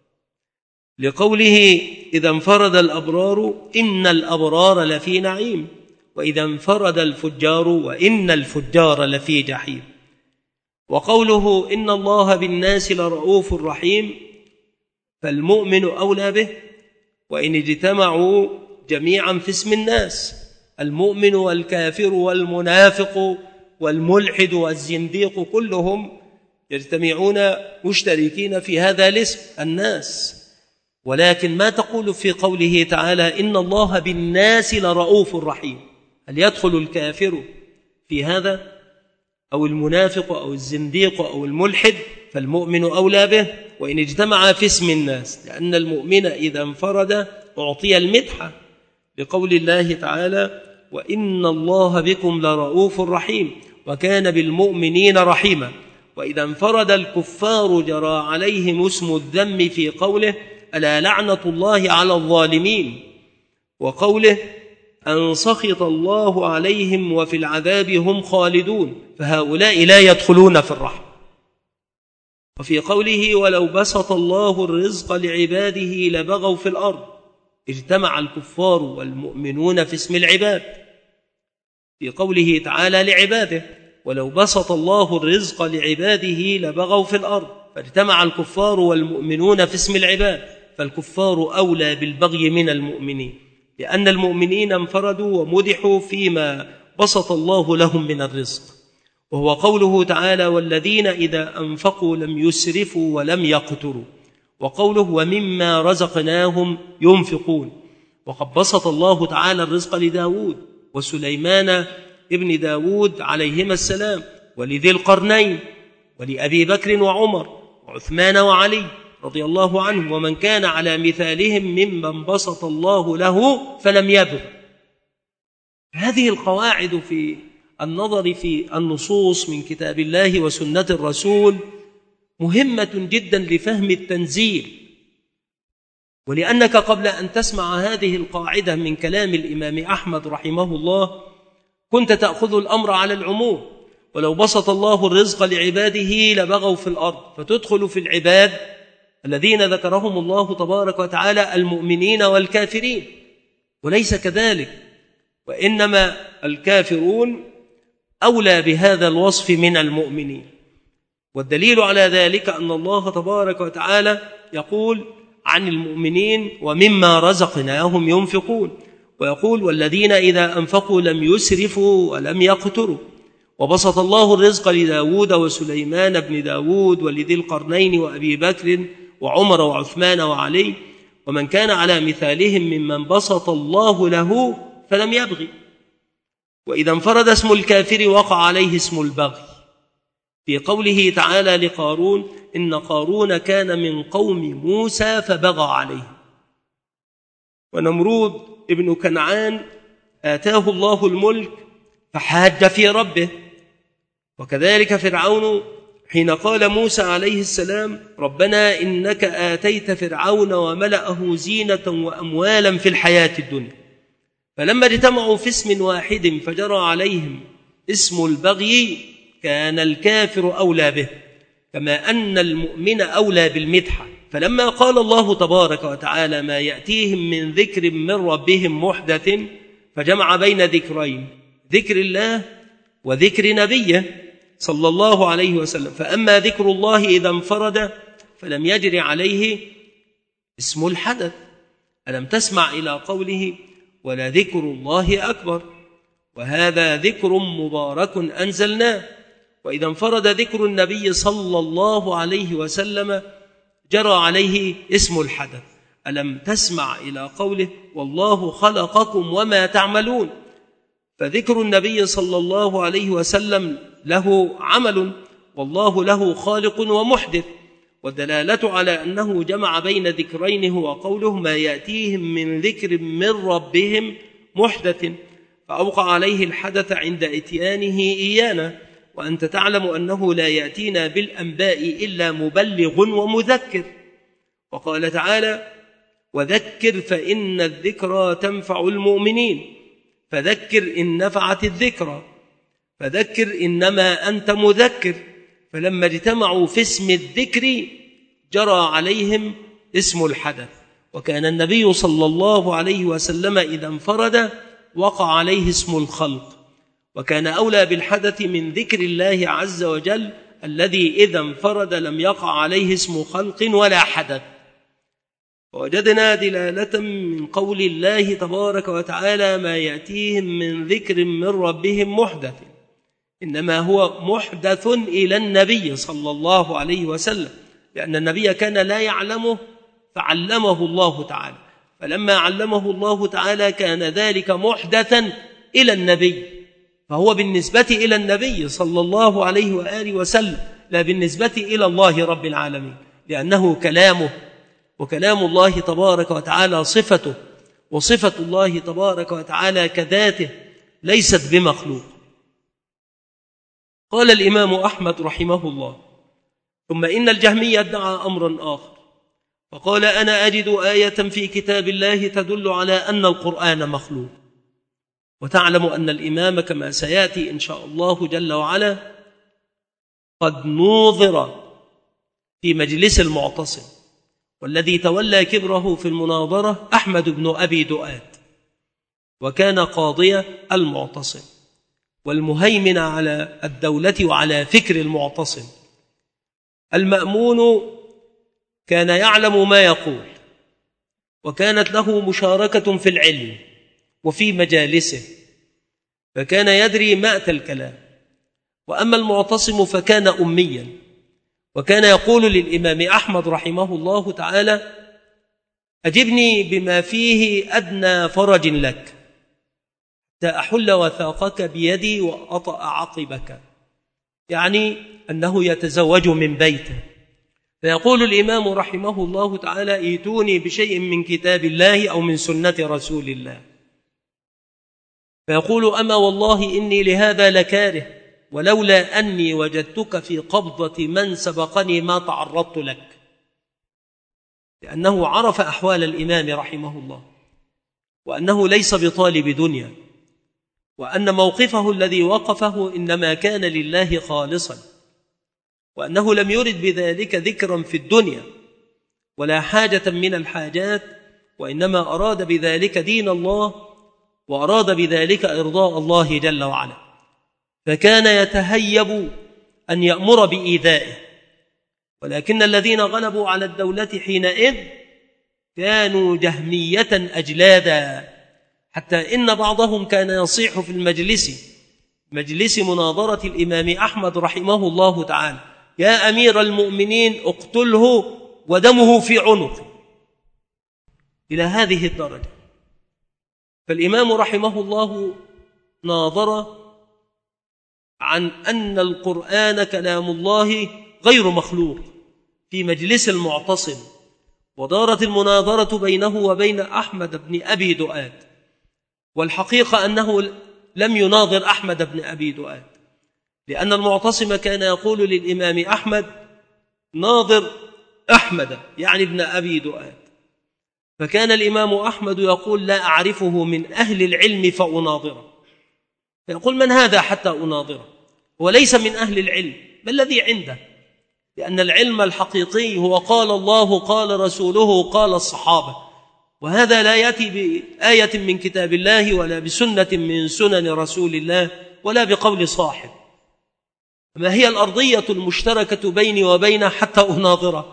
Speaker 1: لقوله: إذا انفرد الأبرار إن الأبرار لفي نعيم، وإذا انفرد الفجار وإن الفجار لفي جحيم. وقوله: إن الله بالناس لرؤوف رحيم، فالمؤمن أولى به، وإن اجتمعوا جميعا في اسم الناس، المؤمن والكافر والمنافق والملحد والزنديق كلهم يجتمعون مشتركين في هذا الاسم الناس. ولكن ما تقول في قوله تعالى: إن الله بالناس لرؤوف رحيم؟ هل يدخل الكافر في هذا أو المنافق أو الزنديق أو الملحد؟ فالمؤمن أولى به وإن اجتمع في اسم الناس، لأن المؤمن إذا انفرد أعطي المدحة، لقول الله تعالى: وإن الله بكم لرؤوف رحيم وكان بالمؤمنين رحيما. وإذا انفرد الكفار جرى عليهم اسم الذم في قوله: ألا لعنة الله على الظالمين، وقوله: أن سخط الله عليهم وفي العذاب هم خالدون، فهؤلاء لا يدخلون في الرحمة. وفي قوله: ولو بسط الله الرزق لعباده لبغوا في الأرض، اجتمع الكفار والمؤمنون في اسم العباد في قوله تعالى لعباده، ولو بسط الله الرزق لعباده لبغوا في الأرض، فاجتمع الكفار والمؤمنون في اسم العباد، فالكفار أولى بالبغي من المؤمنين، لأن المؤمنين انفردوا ومدحوا فيما بسط الله لهم من الرزق، وهو قوله تعالى: والذين إذا أنفقوا لم يسرفوا ولم يقتروا، وقوله: ومما رزقناهم ينفقون. وقد بسط الله تعالى الرزق لداود وسليمان ابن داود عليهما السلام، ولذي القرنين، ولأبي بكر وعمر وعثمان وعلي رضي الله عنهم، ومن كان على مثالهم ممن بسط الله له فلم يبغ. هذه القواعد في النظر في النصوص من كتاب الله وسنة الرسول مهمة جدا لفهم التنزيل، ولأنك قبل أن تسمع هذه القاعدة من كلام الإمام أحمد رحمه الله كنت تأخذ الأمر على العموم، ولو بسط الله الرزق لعباده لبغوا في الأرض، فتدخل في العباد الذين ذكرهم الله تبارك وتعالى المؤمنين والكافرين، وليس كذلك، وإنما الكافرون أولى بهذا الوصف من المؤمنين. والدليل على ذلك أن الله تبارك وتعالى يقول عن المؤمنين: ومما رزقناهم ينفقون، ويقول: والذين إذا أنفقوا لم يسرفوا ولم يقتروا. وبسط الله الرزق لداود وسليمان بن داود ولذي القرنين وأبي بكر وعمر وعثمان وعلي، ومن كان على مثالهم ممن بسط الله له فلم يبغي. وإذا انفرد اسم الكافر وقع عليه اسم البغي، في قوله تعالى لقارون: إن قارون كان من قوم موسى فبغى عليه. ونمرود ابن كنعان آتاه الله الملك فحاج في ربه، وكذلك فرعون حين قال موسى عليه السلام: ربنا إنك آتيت فرعون وملأه زينة وأموالا في الحياة الدنيا، فلما اجتمعوا في اسم واحد فجرى عليهم اسم البغي كان الكافر أولى به، كما أن المؤمن أولى بالمدحة. فلما قال الله تبارك وتعالى: ما يأتيهم من ذكر من ربهم محدث، فجمع بين ذكرين: ذكر الله وذكر نبيه صلى الله عليه وسلم. فأما ذكر الله إذا انفرد فلم يجر عليه اسم الحدث. ألم تسمع إلى قوله: ولذكر الله أكبر، وهذا ذكر مبارك أنزلناه. وإذا انفرد ذكر النبي صلى الله عليه وسلم جرى عليه اسم الحدث. ألم تسمع إلى قوله: والله خلقكم وما تعملون. فذكر النبي صلى الله عليه وسلم له عمل، والله له خالق ومحدث، والدلالة على أنه جمع بين ذكرين هو قوله: ما يأتيهم من ذكر من ربهم محدث، فأوقع عليه الحدث عند إتيانه إيانا. وأنت تعلم أنه لا يأتينا بالأنباء إلا مبلغ ومذكر. وقال تعالى: وذكر فإن الذكرى تنفع المؤمنين، فذكر إن نفعت الذكرى، فذكر إنما أنت مذكر. فلما اجتمعوا في اسم الذكر جرى عليهم اسم الحدث. وكان النبي صلى الله عليه وسلم إذا انفرد وقع عليه اسم الخلق، وكان أولى بالحدث من ذكر الله عز وجل الذي إذا انفرد لم يقع عليه اسم خلق ولا حدث. ووجدنا دلالة من قول الله تبارك وتعالى: ما يأتيهم من ذكر من ربهم محدث، إنما هو محدث إلى النبي صلى الله عليه وسلم، لأن النبي كان لا يعلمه فعلمه الله تعالى، فلما علمه الله تعالى كان ذلك محدثا إلى النبي، فهو بالنسبة إلى النبي صلى الله عليه وآله وسلم، لا بالنسبة إلى الله رب العالمين، لأنه كلامه، وكلام الله تبارك وتعالى صفته، وصفة الله تبارك وتعالى كذاته ليست بمخلوق. قال الإمام أحمد رحمه الله: ثم إن الجهمي ادعى أمرا آخر، فقال: أنا أجد آية في كتاب الله تدل على أن القرآن مخلوق. وتعلم أن الإمام كما سيأتي إن شاء الله جل وعلا قد نوظر في مجلس المعتصم، والذي تولى كبره في المناظرة أحمد بن أبي دؤاد، وكان قاضي المعتصم، والمهيمن على الدولة وعلى فكر المعتصم. المأمون كان يعلم ما يقول، وكانت له مشاركة في العلم وفي مجالسه، فكان يدري مأتى الكلام. وأما المعتصم فكان أميا، وكان يقول للإمام أحمد رحمه الله تعالى: أجبني بما فيه أدنى فرج لك حتى أحل وثاقك بيدي وأطأ عقبك، يعني أنه يتزوج من بيته. فيقول الإمام رحمه الله تعالى: ائتوني بشيء من كتاب الله أو من سنة رسول الله. فيقول: أما والله إني لهذا لكاره، ولولا أني وجدتك في قبضة من سبقني ما تعرضت لك. لأنه عرف أحوال الإمام رحمه الله، وأنه ليس بطالب دنيا، وأن موقفه الذي وقفه إنما كان لله خالصا، وأنه لم يرد بذلك ذكرا في الدنيا ولا حاجة من الحاجات، وإنما أراد بذلك دين الله، وأراد بذلك إرضاء الله جل وعلا. فكان يتهيب أن يأمر بإيذائه، ولكن الذين غلبوا على الدولة حينئذ كانوا جهمية أجلادا، حتى إن بعضهم كان يصيح في مجلس مناظرة الإمام أحمد رحمه الله تعالى: يا أمير المؤمنين اقتله ودمه في عنقه، إلى هذه الدرجة. فالإمام رحمه الله ناظر عن أن القرآن كلام الله غير مخلوق في مجلس المعتصم، ودارت المناظرة بينه وبين أحمد بن أبي دؤاد. والحقيقة أنه لم يناظر أحمد بن أبي دؤاد، لأن المعتصم كان يقول للإمام أحمد: ناظر أحمد، يعني ابن أبي دؤاد. فكان الإمام أحمد يقول: لا أعرفه من أهل العلم فأناظره. فيقول: من هذا حتى أناظره؟ هو ليس من أهل العلم، ما الذي عنده؟ لأن العلم الحقيقي هو قال الله قال رسوله قال الصحابة، وهذا لا يأتي بآية من كتاب الله ولا بسنة من سنن رسول الله ولا بقول صاحب. ما هي الأرضية المشتركة بيني وبينه حتى أناظره؟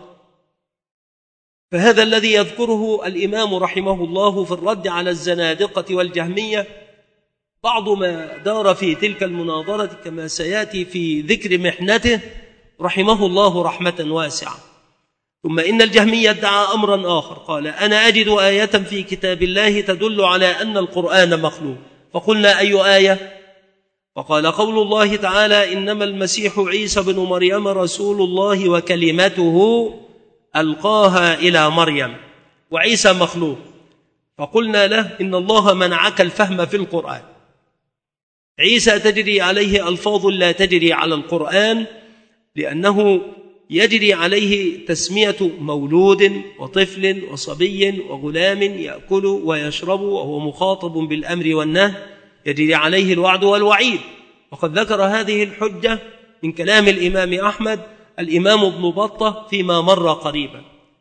Speaker 1: فهذا الذي يذكره الإمام رحمه الله في الرد على الزنادقة والجهمية بعض ما دار في تلك المناظرة، كما سيأتي في ذكر محنته رحمه الله رحمة واسعة. ثم إن الجهمية ادعى أمرا آخر، قال: أنا أجد آية في كتاب الله تدل على أن القرآن مخلوق. فقلنا: أي آية؟ وقال: قول الله تعالى: إنما المسيح عيسى بن مريم رسول الله وكلمته ألقاها إلى مريم، وعيسى مخلوق. فقلنا له: إن الله منعك الفهم في القرآن، عيسى تجري عليه ألفاظ لا تجري على القرآن، لأنه يجري عليه تسمية مولود وطفل وصبي وغلام يأكل ويشرب، وهو مخاطب بالأمر والنهي، يجري عليه الوعد والوعيد. وقد ذكر هذه الحجة من كلام الإمام أحمد الإمام ابن بطة فيما مر قريبا.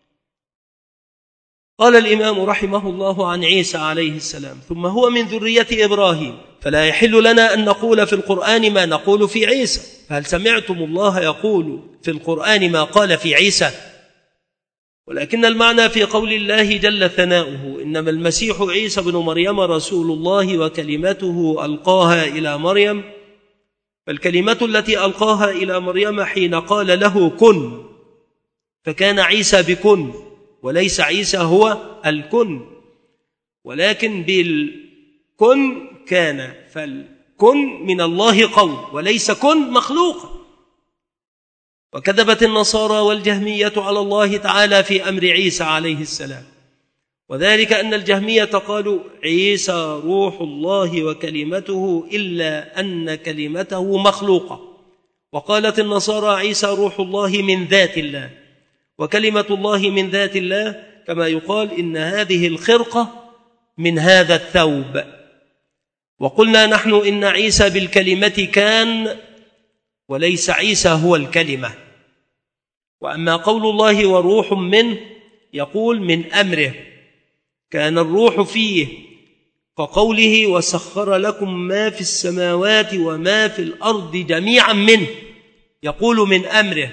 Speaker 1: قال الإمام رحمه الله عن عيسى عليه السلام: ثم هو من ذرية إبراهيم، فلا يحل لنا أن نقول في القرآن ما نقول في عيسى. فهل سمعتم الله يقول في القرآن ما قال في عيسى؟ ولكن المعنى في قول الله جل ثناؤه: إنما المسيح عيسى بن مريم رسول الله وكلمته ألقاها إلى مريم، فالكلمة التي ألقاها إلى مريم حين قال له كن، فكان عيسى بكن، وليس عيسى هو الكن، ولكن بالكن كان، فالكن من الله قول، وليس كن مخلوقا. وكذبت النصارى والجهمية على الله تعالى في أمر عيسى عليه السلام، وذلك أن الجهمية قالوا: عيسى روح الله وكلمته، إلا أن كلمته مخلوقة. وقالت النصارى: عيسى روح الله من ذات الله، وكلمة الله من ذات الله، كما يقال إن هذه الخرقة من هذا الثوب. وقلنا نحن إن عيسى بالكلمة كان، وليس عيسى هو الكلمة. وأما قول الله وروح منه، يقول من أمره، كان الروح فيه كقوله وسخر لكم ما في السماوات وما في الأرض جميعا منه، يقول من أمره.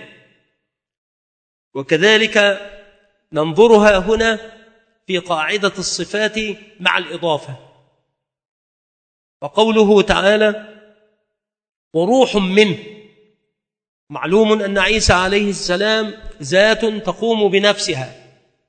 Speaker 1: وكذلك ننظرها هنا في قاعدة الصفات مع الإضافة، وقوله تعالى وروح منه، معلوم أن عيسى عليه السلام ذات تقوم بنفسها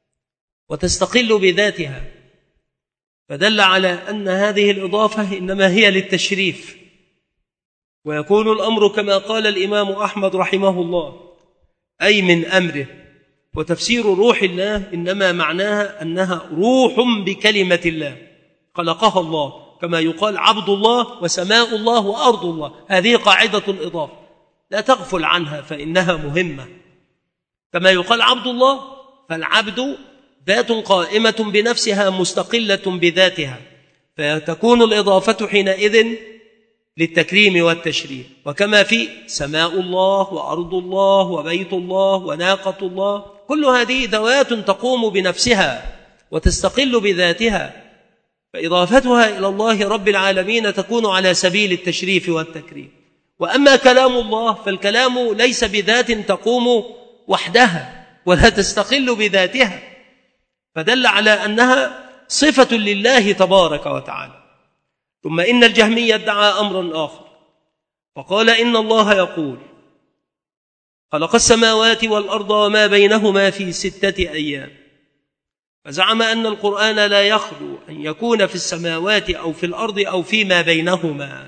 Speaker 1: وتستقل بذاتها، فدل على أن هذه الإضافة إنما هي للتشريف، ويكون الأمر كما قال الإمام أحمد رحمه الله أي من أمره. وتفسير روح الله إنما معناها أنها روح بكلمة الله خلقها الله، كما يقال عبد الله وسماء الله وأرض الله. هذه قاعدة الإضافة لا تغفل عنها فإنها مهمة. كما يقال عبد الله، فالعبد ذات قائمة بنفسها مستقلة بذاتها، فتكون الإضافة حينئذ للتكريم والتشريف. وكما في سماء الله وأرض الله وبيت الله وناقة الله، كل هذه ذوات تقوم بنفسها وتستقل بذاتها، فإضافتها إلى الله رب العالمين تكون على سبيل التشريف والتكريم. وأما كلام الله فالكلام ليس بذات تقوم وحدها ولا تستقل بذاتها، فدل على أنها صفة لله تبارك وتعالى. ثم إن الجهمية ادعى أمرا آخر، فقال إن الله يقول خلق السماوات والأرض وما بينهما في 6 أيام، فزعم أن القرآن لا يخلو أن يكون في السماوات أو في الأرض أو فيما بينهما،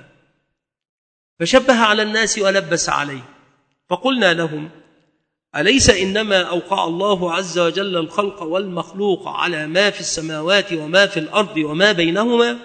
Speaker 1: فشبه على الناس ولبس عليه. فقلنا لهم أليس إنما أوقع الله عز وجل الخلق والمخلوق على ما في السماوات وما في الأرض وما بينهما؟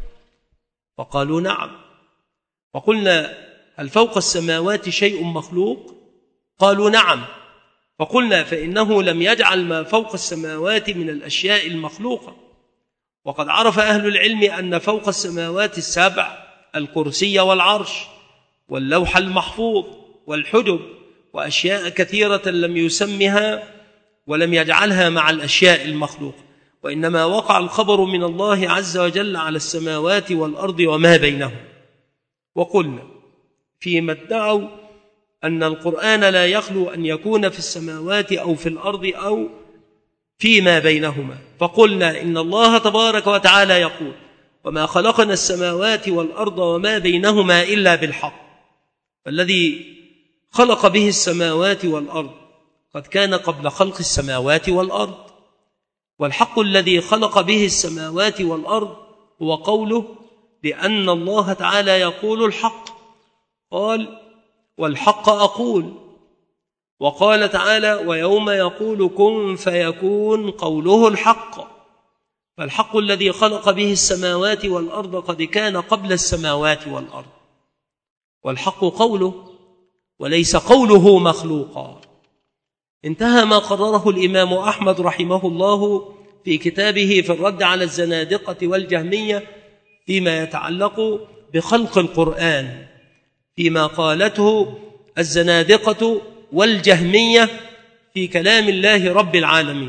Speaker 1: فقالوا نعم. فقلنا هل فوق السماوات شيء مخلوق؟ قالوا نعم. فقلنا فإنه لم يجعل ما فوق السماوات من الأشياء المخلوقة، وقد عرف أهل العلم أن فوق السماوات 7 الكرسي والعرش واللوح المحفوظ والحجب وأشياء كثيرة لم يسمها ولم يجعلها مع الأشياء المخلوقة، وإنما وقع الخبر من الله عز وجل على السماوات والأرض وما بينهم. وقلنا فيما ادعوا أن القرآن لا يخلو أن يكون في السماوات أو في الأرض أو فيما بينهما، فقلنا إن الله تبارك وتعالى يقول وما خلقنا السماوات والأرض وما بينهما إلا بالحق، فالذي خلق به السماوات والأرض قد كان قبل خلق السماوات والأرض، والحق الذي خلق به السماوات والأرض هو قوله لأن الله تعالى يقول الحق، قال والحق أقول، وقال تعالى ويوم يقول كن فيكون قوله الحق، فالحق الذي خلق به السماوات والأرض قد كان قبل السماوات والأرض، والحق قوله وليس قوله مخلوقا. انتهى ما قرره الإمام أحمد رحمه الله في كتابه في الرد على الزنادقة والجهمية فيما يتعلق بخلق القرآن، فيما قالته الزنادقة والجهمية في كلام الله رب العالمين.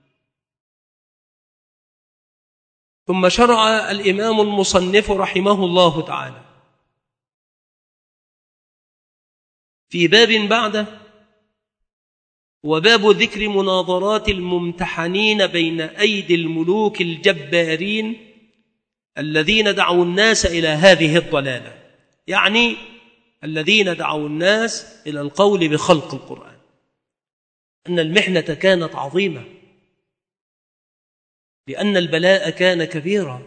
Speaker 1: ثم شرع الإمام المصنف رحمه الله تعالى في باب بعده، وباب ذكر مناظرات الممتحنين بين أيدي الملوك الجبارين الذين دعوا الناس إلى هذه الضلالة، يعني الذين دعوا الناس إلى القول بخلق القرآن. أن المحنة كانت عظيمة، لأن البلاء كان كبيرا،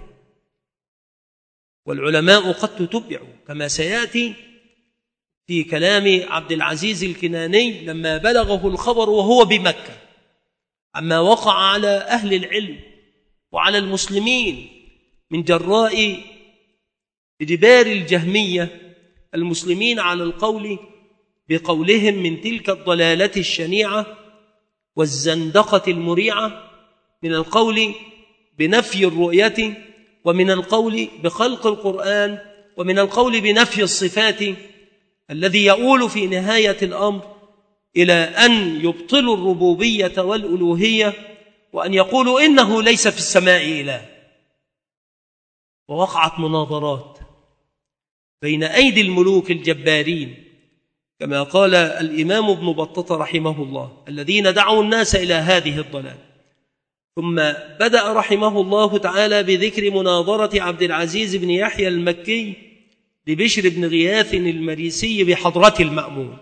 Speaker 1: والعلماء قد تتبعوا كما سيأتي في كلام عبد العزيز الكناني لما بلغه الخبر وهو بمكة عما وقع على أهل العلم وعلى المسلمين من جراء إجبار الجهمية المسلمين على القول بقولهم من تلك الضلالة الشنيعة والزندقة المريعة، من القول بنفي الرؤية، ومن القول بخلق القرآن، ومن القول بنفي الصفات، الذي يؤول في نهاية الأمر إلى أن يبطلوا الربوبية والألوهية، وأن يقولوا إنه ليس في السماء إله. ووقعت مناظرات بين أيدي الملوك الجبارين، كما قال الإمام ابن بطة رحمه الله: الذين دعوا الناس إلى هذه الضلال. ثم بدأ رحمه الله تعالى بذكر مناظرة عبد العزيز بن يحيى المكي لبشر بن غياث المريسي بحضرة المأمون.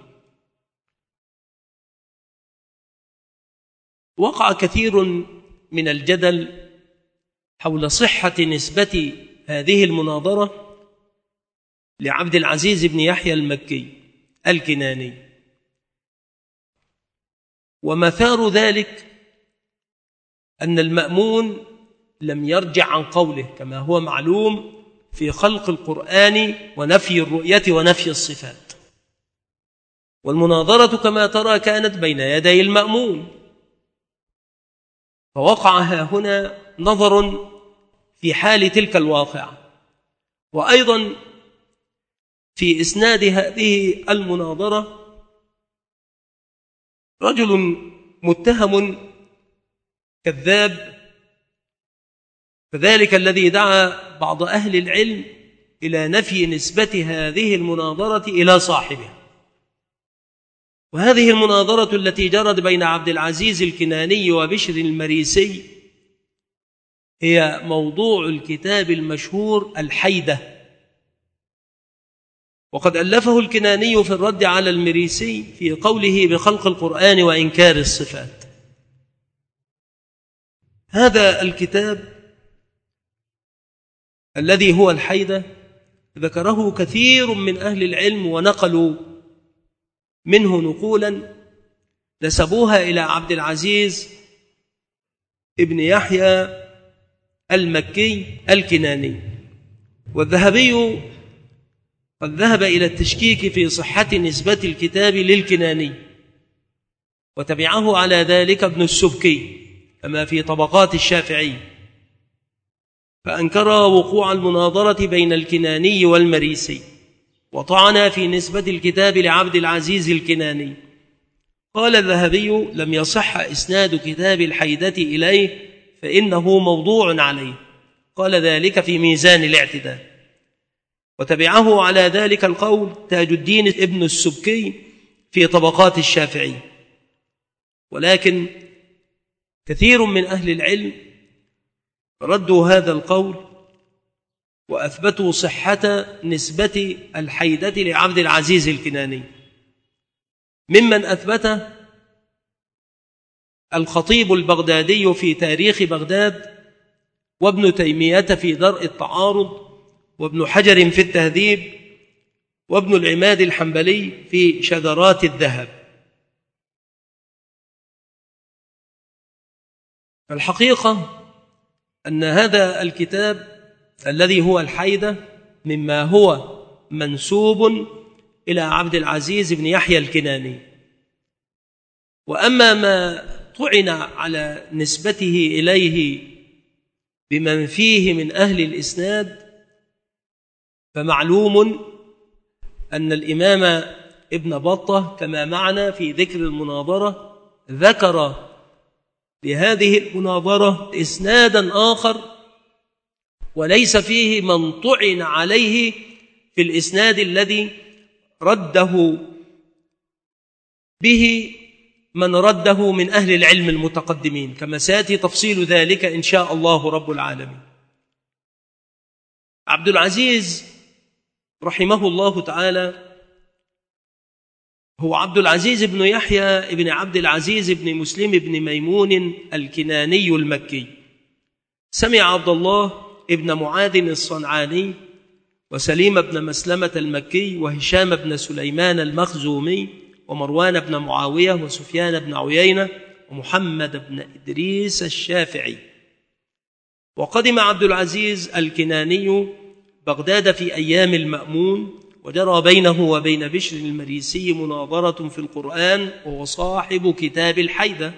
Speaker 1: وقع كثير من الجدل حول صحة نسبة هذه المناظرة لعبد العزيز بن يحيى المكي الكناني، ومثار ذلك أن المأمون لم يرجع عن قوله كما هو معلوم في خلق القرآن ونفي الرؤية ونفي الصفات. والمناظرة كما ترى كانت بين يدي المأمون، فوقع هنا نظر في حال تلك الواقعة. وأيضا في إسناد هذه المناظرة رجل متهم كذاب، فذلك الذي دعا بعض أهل العلم إلى نفي نسبة هذه المناظرة إلى صاحبها. وهذه المناظرة التي جرت بين عبد العزيز الكناني وبشر المريسي هي موضوع الكتاب المشهور الحيدة، وقد ألفه الكناني في الرد على المريسي في قوله بخلق القرآن وإنكار الصفات. هذا الكتاب الذي هو الحيدة ذكره كثير من أهل العلم ونقلوا منه نقولا نسبوها إلى عبد العزيز ابن يحيى المكي الكناني. والذهبي قد ذهب إلى التشكيك في صحة نسبة الكتاب للكناني، وتبعه على ذلك ابن السبكي كما في طبقات الشافعي، فأنكر وقوع المناظرة بين الكناني والمريسي، وطعن في نسبة الكتاب لعبد العزيز الكناني. قال الذهبي: لم يصح إسناد كتاب الحيدة إليه فإنه موضوع عليه. قال ذلك في ميزان الاعتدال. وتبعه على ذلك القول تاج الدين ابن السبكي في طبقات الشافعي. ولكن كثير من أهل العلم ردوا هذا القول وأثبتوا صحة نسبة الحيدة لعبد العزيز الكناني. ممن أثبته الخطيب البغدادي في تاريخ بغداد، وابن تيمية في درء التعارض، وابن حجر في التهذيب، وابن العماد الحنبلي في شذرات الذهب. الحقيقة أن هذا الكتاب الذي هو الحيدة مما هو منسوب إلى عبد العزيز بن يحيى الكناني. وأما ما طعن على نسبته إليه بمن فيه من أهل الإسناد فمعلوم أن الإمام ابن بطة كما معنا في ذكر المناظرة ذكر لهذه المناظرة إسنادا آخر وليس فيه من طعن عليه في الإسناد الذي رده به من رده من أهل العلم المتقدمين، كما سيأتي تفصيل ذلك إن شاء الله رب العالمين. عبد العزيز رحمه الله تعالى هو عبد العزيز بن يحيى بن عبد العزيز بن مسلم بن ميمون الكناني المكي. سمع عبد الله ابن معاذ الصنعاني وسليم بن مسلمة المكي وهشام بن سليمان المخزومي ومروان بن معاوية وسفيان بن عيينة ومحمد بن إدريس الشافعي. وقدم عبد العزيز الكناني بغداد في أيام المأمون، وجرى بينه وبين بشر المريسي مناظرة في القرآن، وهو صاحب كتاب الحيدة.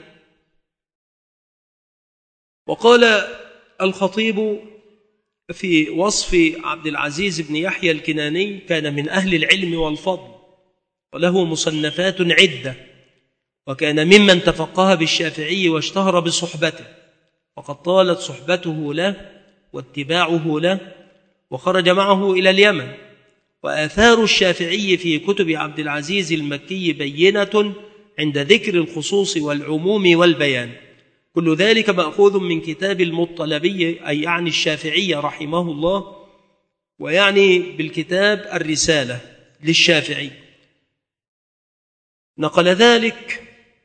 Speaker 1: وقال الخطيب في وصف عبد العزيز بن يحيى الكناني: كان من أهل العلم والفضل، وله مصنفات عدة، وكان ممن تفقه بالشافعي واشتهر بصحبته، وقد طالت صحبته له واتباعه له، وخرج معه إلى اليمن. وآثار الشافعي في كتب عبد العزيز المكي بينة عند ذكر الخصوص والعموم والبيان. كل ذلك مأخوذ من كتاب المطلبي، أي يعني الشافعي رحمه الله، ويعني بالكتاب الرسالة للشافعي. نقل ذلك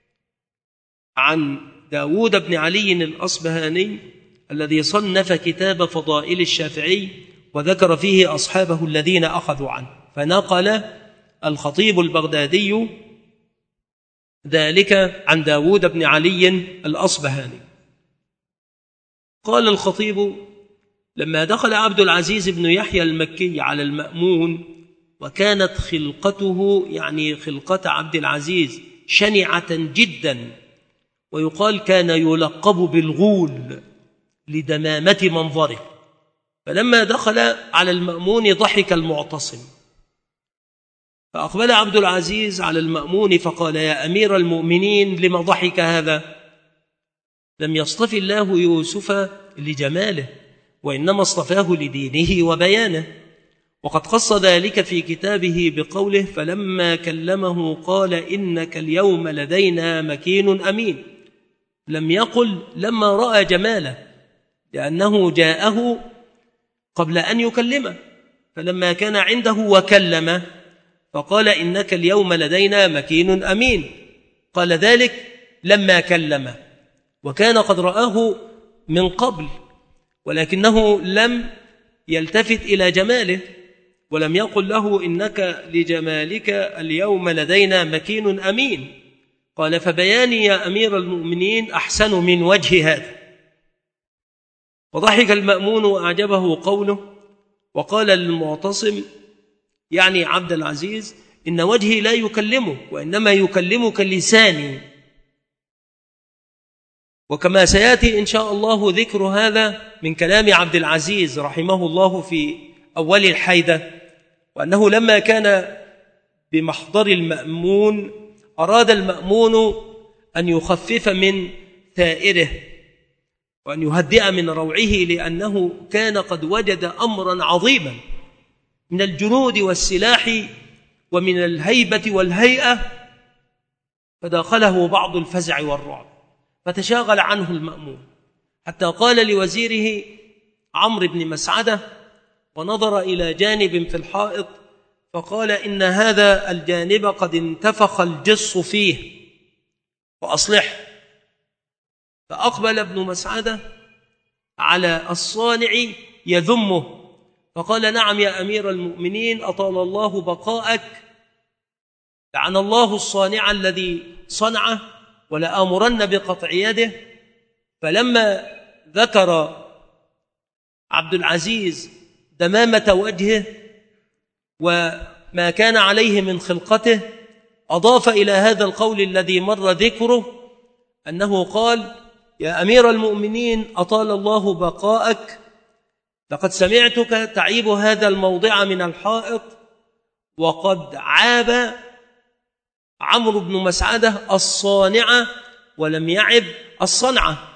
Speaker 1: عن داود بن علي الأصبهاني الذي صنف كتاب فضائل الشافعي وذكر فيه أصحابه الذين أخذوا عنه. فنقل الخطيب البغدادي ذلك عن داود بن علي الأصبهاني. قال الخطيب: لما دخل عبد العزيز بن يحيى المكي على المأمون، وكانت خلقته يعني خلقة عبد العزيز شنعة جدا، ويقال كان يلقب بالغول لدمامة منظره، فلما دخل على المأمون ضحك المعتصم، فأقبل عبد العزيز على المأمون فقال: يا أمير المؤمنين، لما ضحك هذا؟ لم يصطف الله يوسف لجماله، وإنما اصطفاه لدينه وبيانه، وقد خص ذلك في كتابه بقوله: فلما كلمه قال إنك اليوم لدينا مكين أمين. لم يقل لما رأى جماله، لأنه جاءه قبل أن يكلمه، فلما كان عنده وكلمه فقال إنك اليوم لدينا مكين أمين. قال ذلك لما كلمه، وكان قد رآه من قبل، ولكنه لم يلتفت إلى جماله، ولم يقل له إنك لجمالك اليوم لدينا مكين أمين. قال: فبياني يا أمير المؤمنين أحسن من وجه هذا. وضحك المأمون وأعجبه قوله، وقال للمعتصم يعني عبد العزيز: إن وجهي لا يكلمك، وإنما يكلمك لساني. وكما سيأتي إن شاء الله ذكر هذا من كلام عبد العزيز رحمه الله في أول الحيدة، وأنه لما كان بمحضر المأمون أراد المأمون أن يخفف من ثائره وأن يهدئ من روعه، لأنه كان قد وجد أمرا عظيما من الجنود والسلاح ومن الهيبة والهيئة، فداخله بعض الفزع والرعب، فتشاغل عنه المأمون، حتى قال لوزيره عمرو بن مسعدة، ونظر إلى جانب في الحائط فقال: إن هذا الجانب قد انتفخ الجص فيه وأصلحه. فأقبل ابن مسعدة على الصانع يذمه، فقال: نعم يا أمير المؤمنين، أطال الله بقاءك، لعن الله الصانع الذي صنعه، ولآمرن بقطع يده. فلما ذكر عبد العزيز دمامة وجهه وما كان عليه من خلقته، أضاف إلى هذا القول الذي مر ذكره أنه قال: يا أمير المؤمنين، أطال الله بقاءك، لقد سمعتك تعيب هذا الموضع من الحائط، وقد عاب عمرو بن مسعدة الصانعة ولم يعب الصنعة،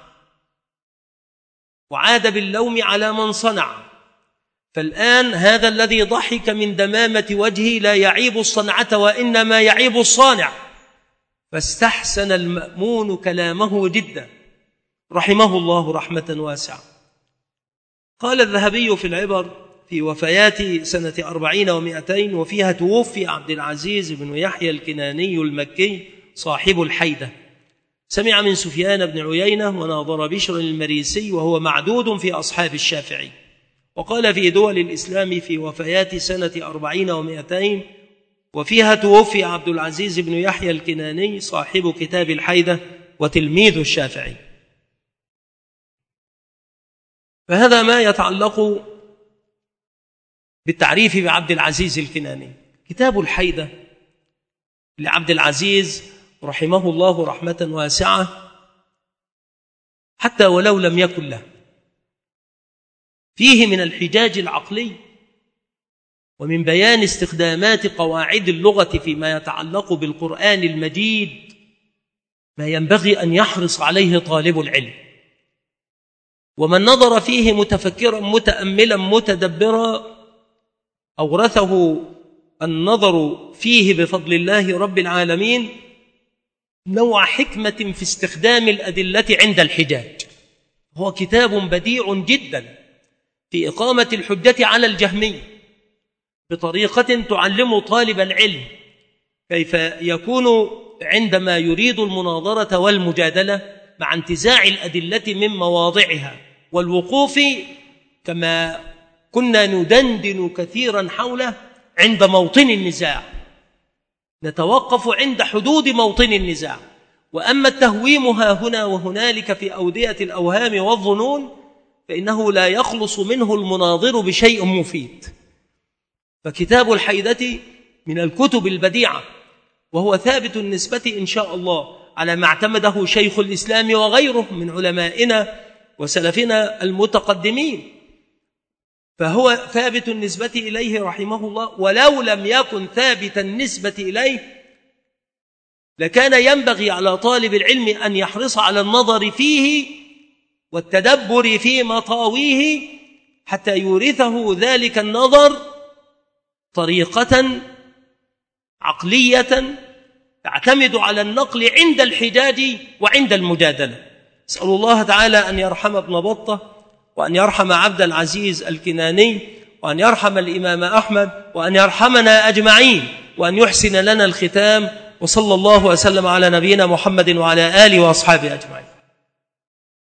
Speaker 1: وعاد باللوم على من صنع. فالآن هذا الذي ضحك من دمامة وجهه لا يعيب الصنعة، وإنما يعيب الصانع. فاستحسن المأمون كلامه جدا رحمه الله رحمة واسعة. قال الذهبي في العبر في وفيات سنة 400 وفيها توفي عبد العزيز بن يحيى الكناني المكي صاحب الحيدة، سمع من سفيان بن عيينة وناظر بشر المريسي، وهو معدود في أصحاب الشافعي. وقال في دول الإسلام في وفيات سنة 400 وفيها توفي عبد العزيز بن يحيى الكناني صاحب كتاب الحيدة وتلميذ الشافعي. فهذا ما يتعلق بالتعريف بعبد العزيز الكناني. كتاب الحيدة لعبد العزيز رحمه الله رحمة واسعة، حتى ولو لم يكن له، فيه من الحجاج العقلي ومن بيان استخدامات قواعد اللغة فيما يتعلق بالقرآن المجيد ما ينبغي أن يحرص عليه طالب العلم. ومن نظر فيه متفكرا متأملا متدبرا أورثه النظر فيه بفضل الله رب العالمين نوع حكمة في استخدام الأدلة عند الحجاج. هو كتاب بديع جدا في إقامة الحجة على الجهمية بطريقة تعلم طالب العلم كيف يكون عندما يريد المناظرة والمجادلة مع انتزاع الأدلة من مواضعها والوقوف كما كنا ندندن كثيرا حوله عند موطن النزاع، نتوقف عند حدود موطن النزاع. وأما التهويم ها هنا وهنالك في أودية الأوهام والظنون فإنه لا يخلص منه المناظر بشيء مفيد. فكتاب الحيدة من الكتب البديعة، وهو ثابت النسبة إن شاء الله على ما اعتمده شيخ الإسلام وغيره من علمائنا وسلفنا المتقدمين، فهو ثابت النسبة إليه رحمه الله. ولو لم يكن ثابت النسبة إليه لكان ينبغي على طالب العلم أن يحرص على النظر فيه والتدبر في مطاويه حتى يورثه ذلك النظر طريقة عقلية تعتمد على النقل عند الحجاج وعند المجادلة. أسأل الله تعالى أن يرحم ابن بطة، وأن يرحم عبد العزيز الكناني، وأن يرحم الإمام أحمد، وأن يرحمنا أجمعين، وأن يحسن لنا الختام. وصلى الله وسلم على نبينا محمد وعلى آله وأصحابه أجمعين.